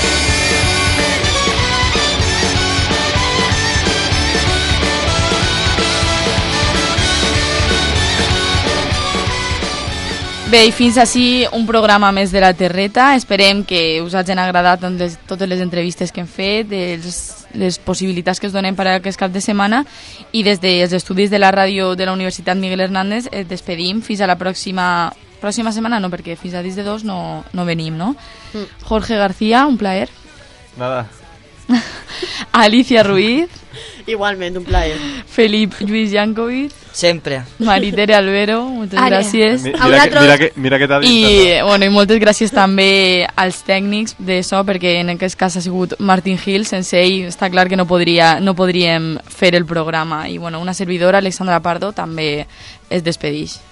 Bé, i fins així un programa més de la Terreta. Esperem que us hagin agradat les, totes les entrevistes que hem fet, els, les possibilitats que us donem per a aquest cap de setmana, i des dels estudis de la ràdio de la Universitat Miguel Hernández et despedim fins a la pròxima, pròxima setmana, no, perquè fins a dins de dos no, no venim, no? Mm. Jorge García, un plaer. Nada. Alicia Ruiz. Igualment, un plaer. Felip Lluís Jankovic. Sempre. Maritere Albero, moltes Ale. gràcies. Mi- Mira, que, mira, que, mira que t'ha dit. I, bueno, i moltes gràcies també als tècnics de so, perquè en aquest cas ha sigut Martín Gil. Sense ell està clar que no, podria, no podríem fer el programa. I bueno, una servidora, Alexandra Pardo, també es despedix.